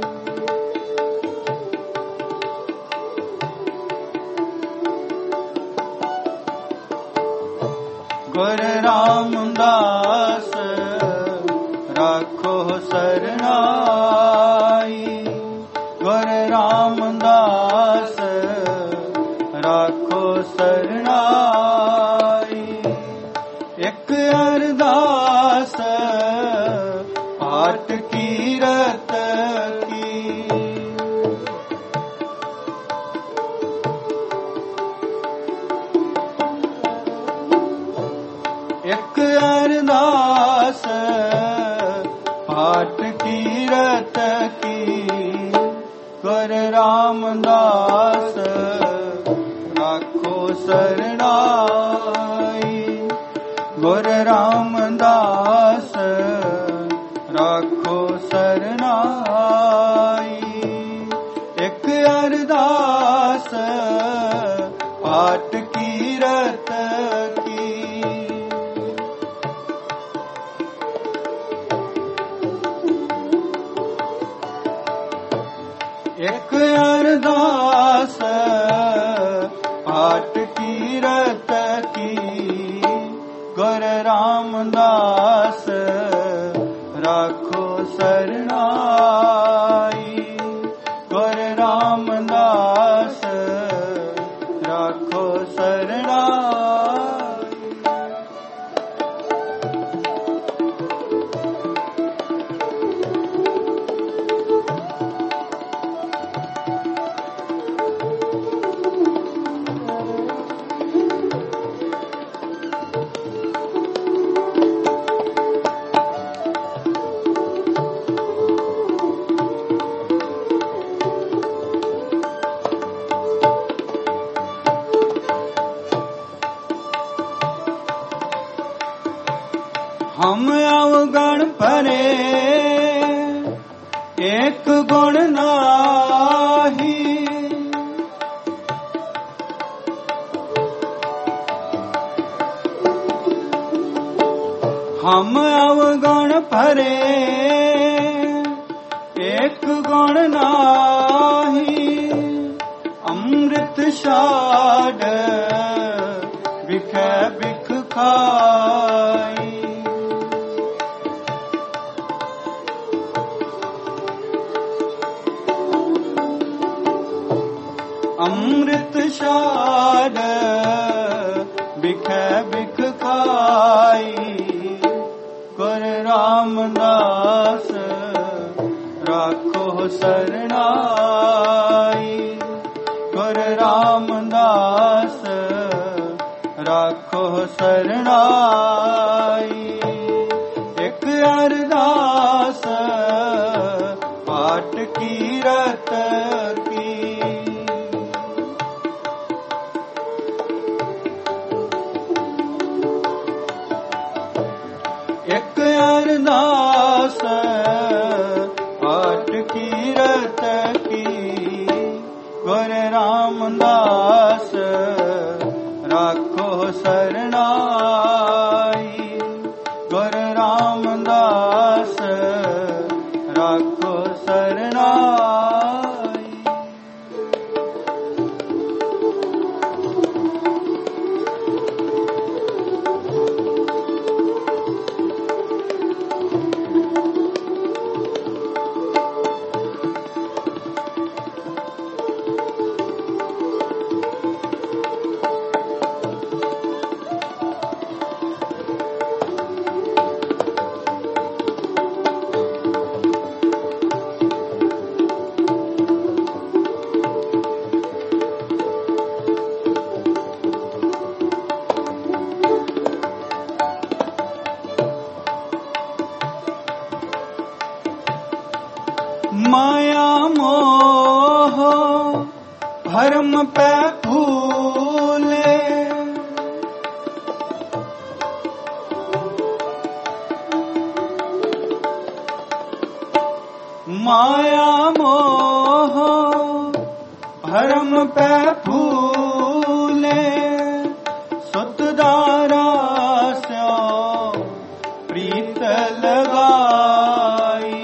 गुर रामदास राखो सरनाई गुर रामदास राखो सरनाई एक अरदास पाठ कीरत की एक अरदास पाठ कीरत की गुर रामदास राखो सरनाई गुर रामदास राखो सरनाई एक अरदास पाठ कीरत की एक अरदास पाठ कीरत की गुर रामदास राखो सरनाई गुर रामदास राखो सरनाई हम अवगण परे एक गुण नाही हम अवगण परे एक गुण नाही अमृत शाड बिख बिख खाई अमृत शाद बिख बिख खाई गुर रामदास राखो सरनाई गुर रामदास राखो सरनाई एक अरदास पाठ कीरत की एक अरदास पाठ कीरत रत की गुरु रामदास राखो सरनाई गुरु रामदास राखो सरनाई। माया मोह भरम पे फूले माया मोह भरम पे फूले सुतदारा स्यो प्रीत लगाई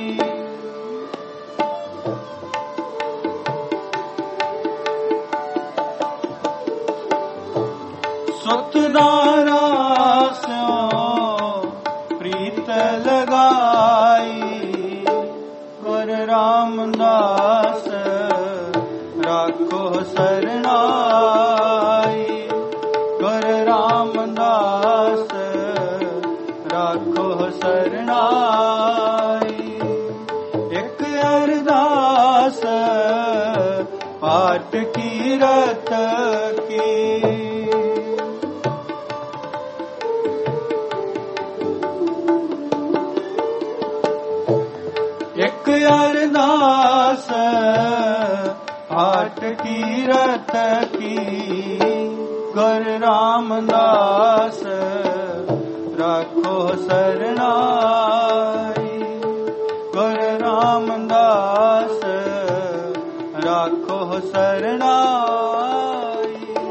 सुतदारा स्यो प्रीत लगाई गुरु रामदास राखो सरनाई गुरु रामदास राखो सरनाई। एक अरदास पाठ की रत की एक अरदास पाठ की रत की गुरु रामदास राखो सरनाई गुरु रामदास राखो सरनाई।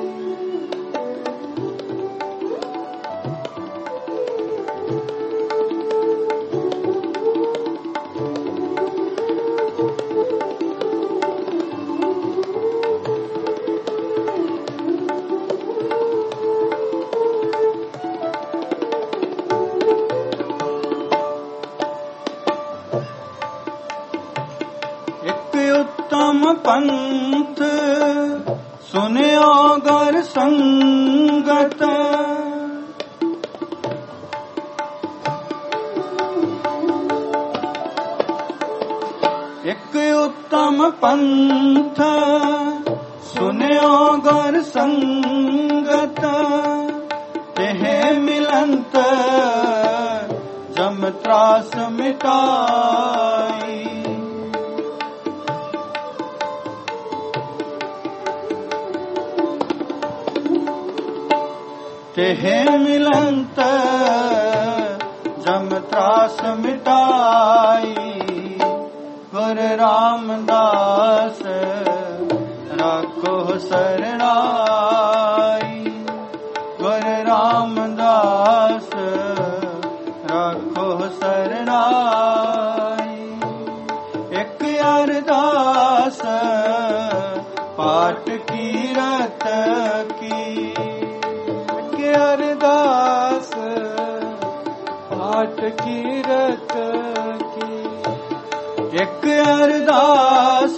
उत्तम पंथ सुनियो गर संगत एक उत्तम पंथ सुनियो गर संगत तेह मिलंत जम त्रास मिटाई तेह मिलंत जम त्रास मिटाई गुरु रामदास राखो सरनाई गुरु रामदास राखो सरनाई। एक अरदास पाठ की रत की अरदास पाठ की रत की एक अरदास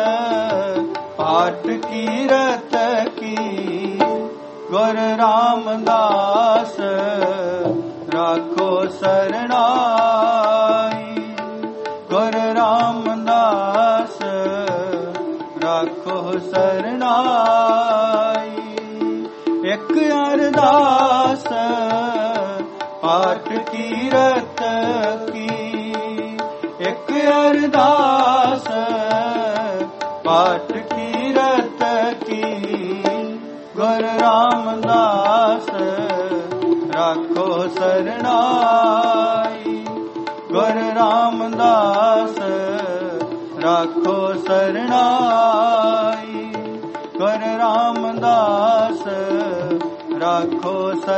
पाठ की रत की गुरु रामदास राखो सरनाई गुरु रामदास राखो सरनाई। एक अरदास पाठ की रत की एक अरदास पाठ की रत की गुरु रामदास राखो सरनाई गुरु रामदास राखो राखो सरनाई कर रामदास राखो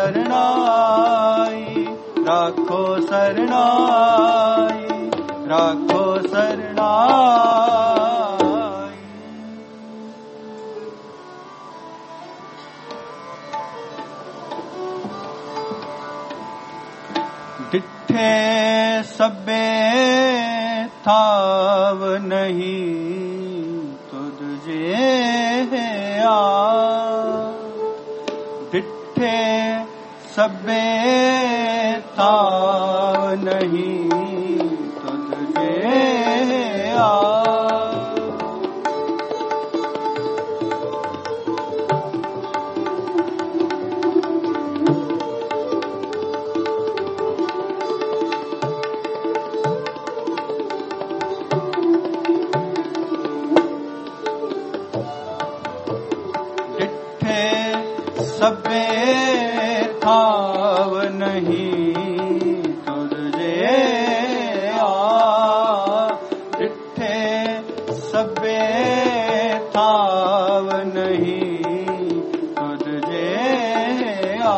सरनाई राखो सरनाई राखो सरनाई। डिठे सबे थाव नहीं तुझे आ डिठे सबे थाव नहीं तुझे आ सबे थाव नहीं तुझे आ डिठे सबे थाव नहीं तुझे आ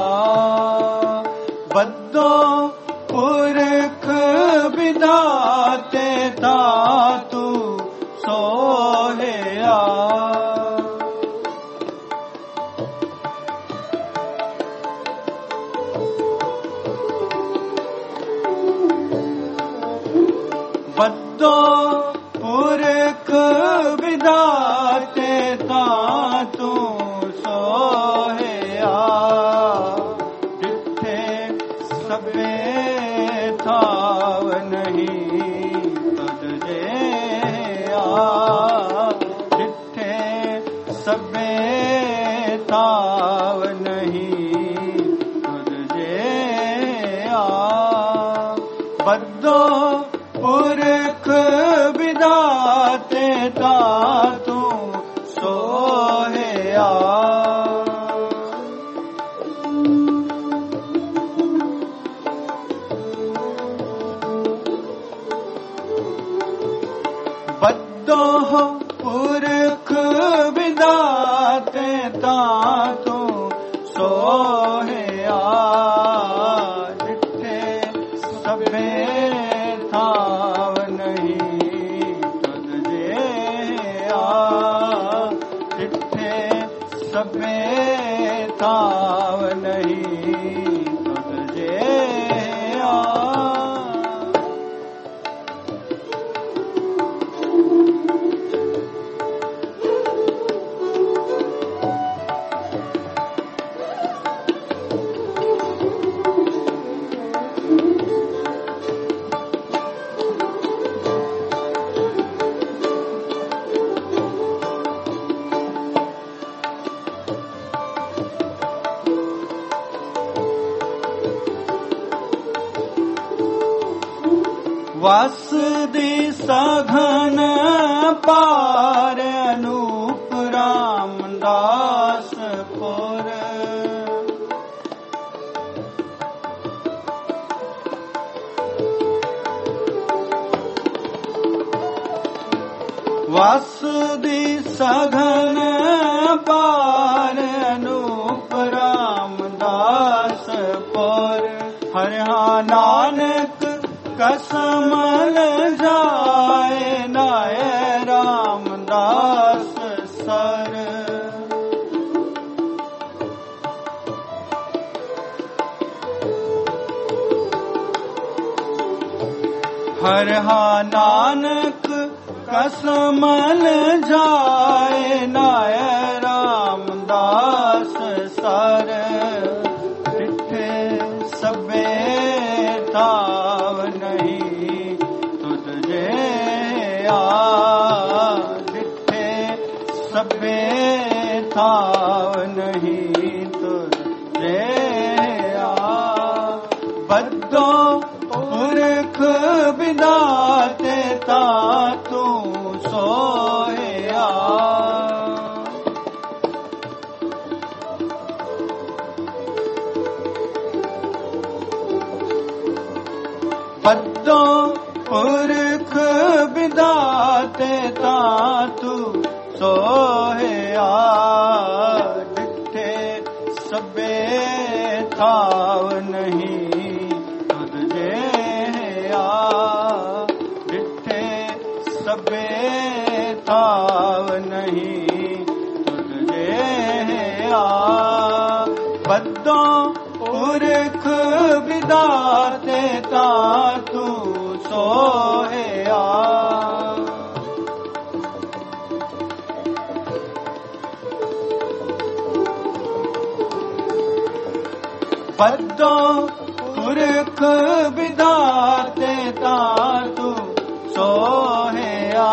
बद्दो पुरख विधाते था तू सोहे आ बद्दो पुरख विधाते ता तू सोहे आ डिठे सबे थाव नहीं तुझे आ डिठे सबे थाव नहीं तुझे आ बद्दो पुरख विधाते ता तू सोहे आ बद्दो पुरख विधाते ता तू सोहे आ डिठे सबे थाव नहीं तुझे आ डिठे सबे थाव नहीं तुझे आ वासुदी सघन पार अनूप रामदास पुर वासुदी सघन पार अनूप रामदास पुर हर नानक कसमल जाए नाय रामदास सर हर नानक कसमल जाए नाय रामदास सर डिठे सबे थाव नहीं तुझे आ डिठे सबे थाव नहीं तुझे आ बद्दो पुरख विधाते ता तू सोहे आ बद्दो पुरख विधाते ਤੇ ਤਾਂ ਤੂੰ ਸੋਹਿਆ ਡਿਠੇ ਸਭੇ ਥਾਵ ਨਹੀਂ ਤੁਧ ਜਿਹਾ ਡਿਠੇ ਸਭੇ ਥਾਵ ਨਹੀਂ ਤੁਧ ਜਿਹਾ ਬੱਦੋਂ ਪੁਰਖ ਵਿਦਾਤੇ ਤਾਂ ਤੂੰ ਸੋਹਿਆ ਬੱਦੋਂ ਪੁਰਖ ਵਿਦਾਤੇ ਤਾਂ ਤੂੰ ਸੋਹਿਆ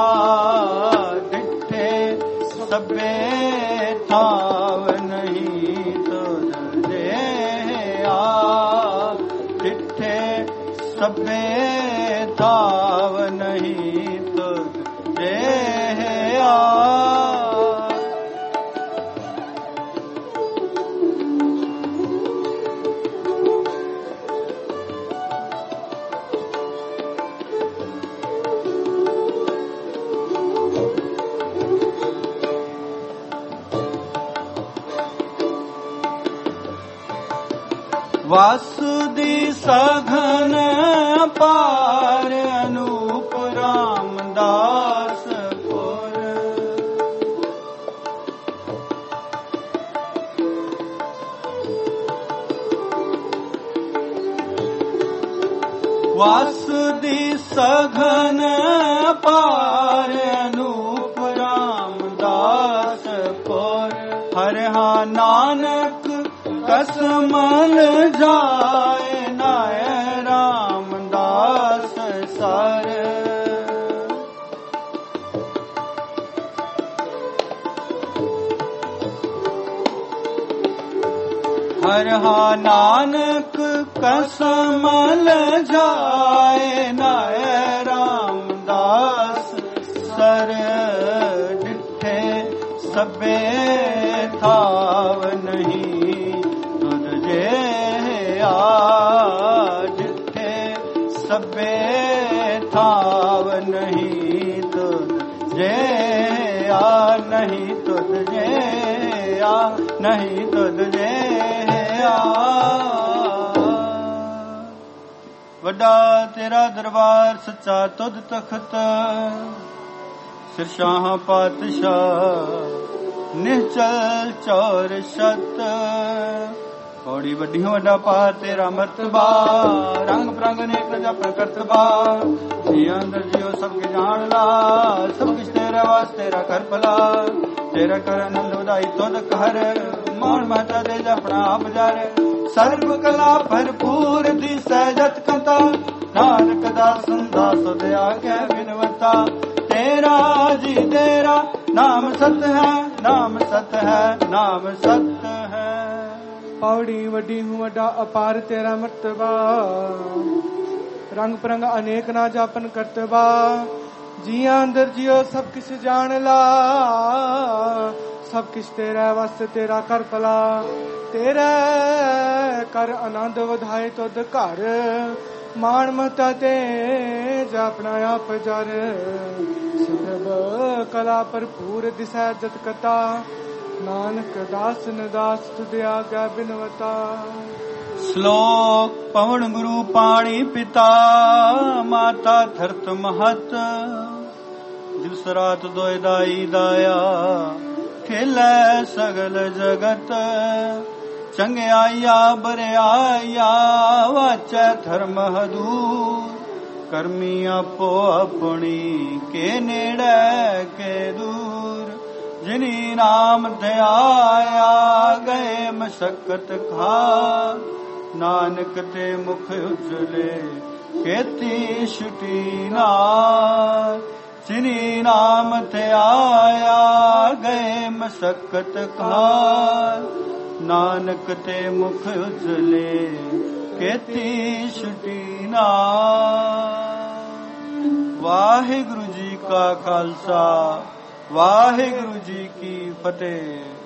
ਡਿਠੇ ਸਭੇ ਥਾਵ ਨਹੀਂ ਤੁਧ ਜਿਹਾ ਡਿਠੇ ਸਭੇ ਥਾਵ ਨਹੀਂ ਤੁਧ ਜਿਹਾ ਵਾਸੁਦੀ ਸਘਨ ਪਾਰ ਅਨੂਪ ਰਾਮਦਾਸ ਪੁਰ ਵਾਸੁਦੀ ਸਘਨ ਪਾਰ ਅਨੂਪ ਰਾਮਦਾਸ ਪੁਰ ਹਰਿ ਨਾਨਕ ਕਸਮਲ ਜਾਏ ਨਾਇ ਰਾਮਦਾਸ ਸਰ ਹਰਿ ਨਾਨਕ ਕਸਮਲ ਜਾਏ ਨਾਇ ਰਾਮਦਾਸ ਸਰ ਡਿਠੇ ਸਭੇ ਥਾਵ ਨਹੀਂ ਤੁਧ ਜਿਹਾ ਡਿਠੇ ਸਭੇ ਥਾਵ ਨਹੀਂ ਤੁਧ ਜਿਹਾ ਨਹੀਂ ਤੁਧ ਜਿਹਾ ਨਹੀਂ ਤੁਧ ਜਿਹਾ ਵੱਡਾ ਤੇਰਾ ਦਰਬਾਰ ਸੱਚਾ ਤੁਧ ਤਖਤ ਸਿਰਸ਼ਾਹ ਪਾਤਸ਼ਾਹ ਨਿਹਚਲ ਚੌਰ ਸਤ ਬੜੀ ਵੱਡੀਆਂ ਵੱਡਾ ਪਾਰ ਤੇਰਾ ਮਰਤਬਾ ਰੰਗ ਬਰੰਗ ਅਨੇਕ ਜਪ ਕਰਤਬਾ ਜੀ ਅੰਦਰ ਜਿਉ ਸਭ ਕੇ ਜਾਣ ਲਾ ਸਭ ਕਿਛ ਤੇਰੇ ਵਾਸਤੇ ਤੇਰਾ ਕਰ ਭਲਾ ਤੇਰਾ ਕਰ ਆਨੰਦ ਵਧਾਈ ਤੁਧ ਕਰ ਮਾਣ ਮਾਤਾ ਦੇ ਜਪਣਾ ਆਪ ਜਰ ਸਰਬ ਕਲਾ ਭਰਪੂਰ ਦੀ ਸਹਿਜਤ ਕਥਾ ਨਾਨਕ ਦਾਸ ਸੰਦਾ ਸਦਿਆ ਕਹਿ ਬਿਨਵਤਾ ਤੇਰਾ ਜੀ ਤੇਰਾ ਨਾਮ ਸਤ ਹੈ ਨਾਮ ਸਤ ਹੈ ਨਾਮ ਸਤ ਹੈ ਪੌੜੀ ਵੱਡੀ ਹੂੰ ਵੱਡਾ ਅਪਾਰ ਤੇਰਾ ਮਰਤਬਾ ਰੰਗ ਪ੍ਰੰਗ ਅਨੇਕ ਨਾ ਜਾਪਨ ਕਰਤਬਾ ਜੀਆਂ ਅੰਦਰ ਜਿਉ ਸਭ ਕਿਛ ਜਾਣ ਲਾ ਸਭ ਕਿਛ ਤੇਰਾ ਵਾਸਤੇ ਤੇਰਾ ਕਰ ਭਲਾ ਤੇਰਾ ਕਰ ਆਨੰਦ ਵਧਾਏ ਤੁਧ ਘਰ ਮਾਣ ਮਤਾ ਤੇ ਜਾਪਣਾ ਆਪ ਜਰ ਸਰਬ ਕਲਾ ਭਰਪੂਰ ਦਿਸੈ ਜਤ ਕਤਾ ਨਾਨਕ ਦਾਸ ਨਦਾਸ ਤੁਧ ਆਗਾ ਬਿਨਵਤਾ ਸ਼ਲੋਕ ਪਵਨ ਗੁਰੂ ਪਾਣੀ ਪਿਤਾ ਮਾਤਾ ਧਰਤ ਮਹਤ ਦਿਵਸ ਰਾਤ ਦੋਇ ਦਾਈ ਦਾਇਆ ਖੇਲੇ ਸਗਲ ਜਗਤ ਚੰਗਿਆਈਆ ਬਰਿਆਈਆ ਵਾਚੈ ਧਰਮ ਹਦੂਰ ਕਰਮੀ ਆਪੋ ਆਪਣੀ ਕੇ ਨੇੜੇ ਕੇ ਦੂਰ ਜਿਨੀ ਨਾਮ ਧਿਆਇਆ ਗਏ ਮਸ਼ਕਤ ਖਾ ਨਾਨਕ ਤੇ ਮੁਖ ਉਜਲੇ ਕੀਤੀ ਛੁਟੀ ਨਾ ਜਿਨੀ ਨਾਮ ਧਿਆਇਆ ਗਏ ਮਸ਼ਕਤ ਖਾ ਨਾਨਕ ਤੇ ਮੁਖ ਉਜਲੇ ਕੀਤੀ ਛੁਟੀ ਨਾ ਵਾਹਿਗੁਰੂ ਜੀ ਕਾ ਖਾਲਸਾ ਵਾਹਿਗੁਰੂ ਜੀ ਕੀ ਫਤਿਹ।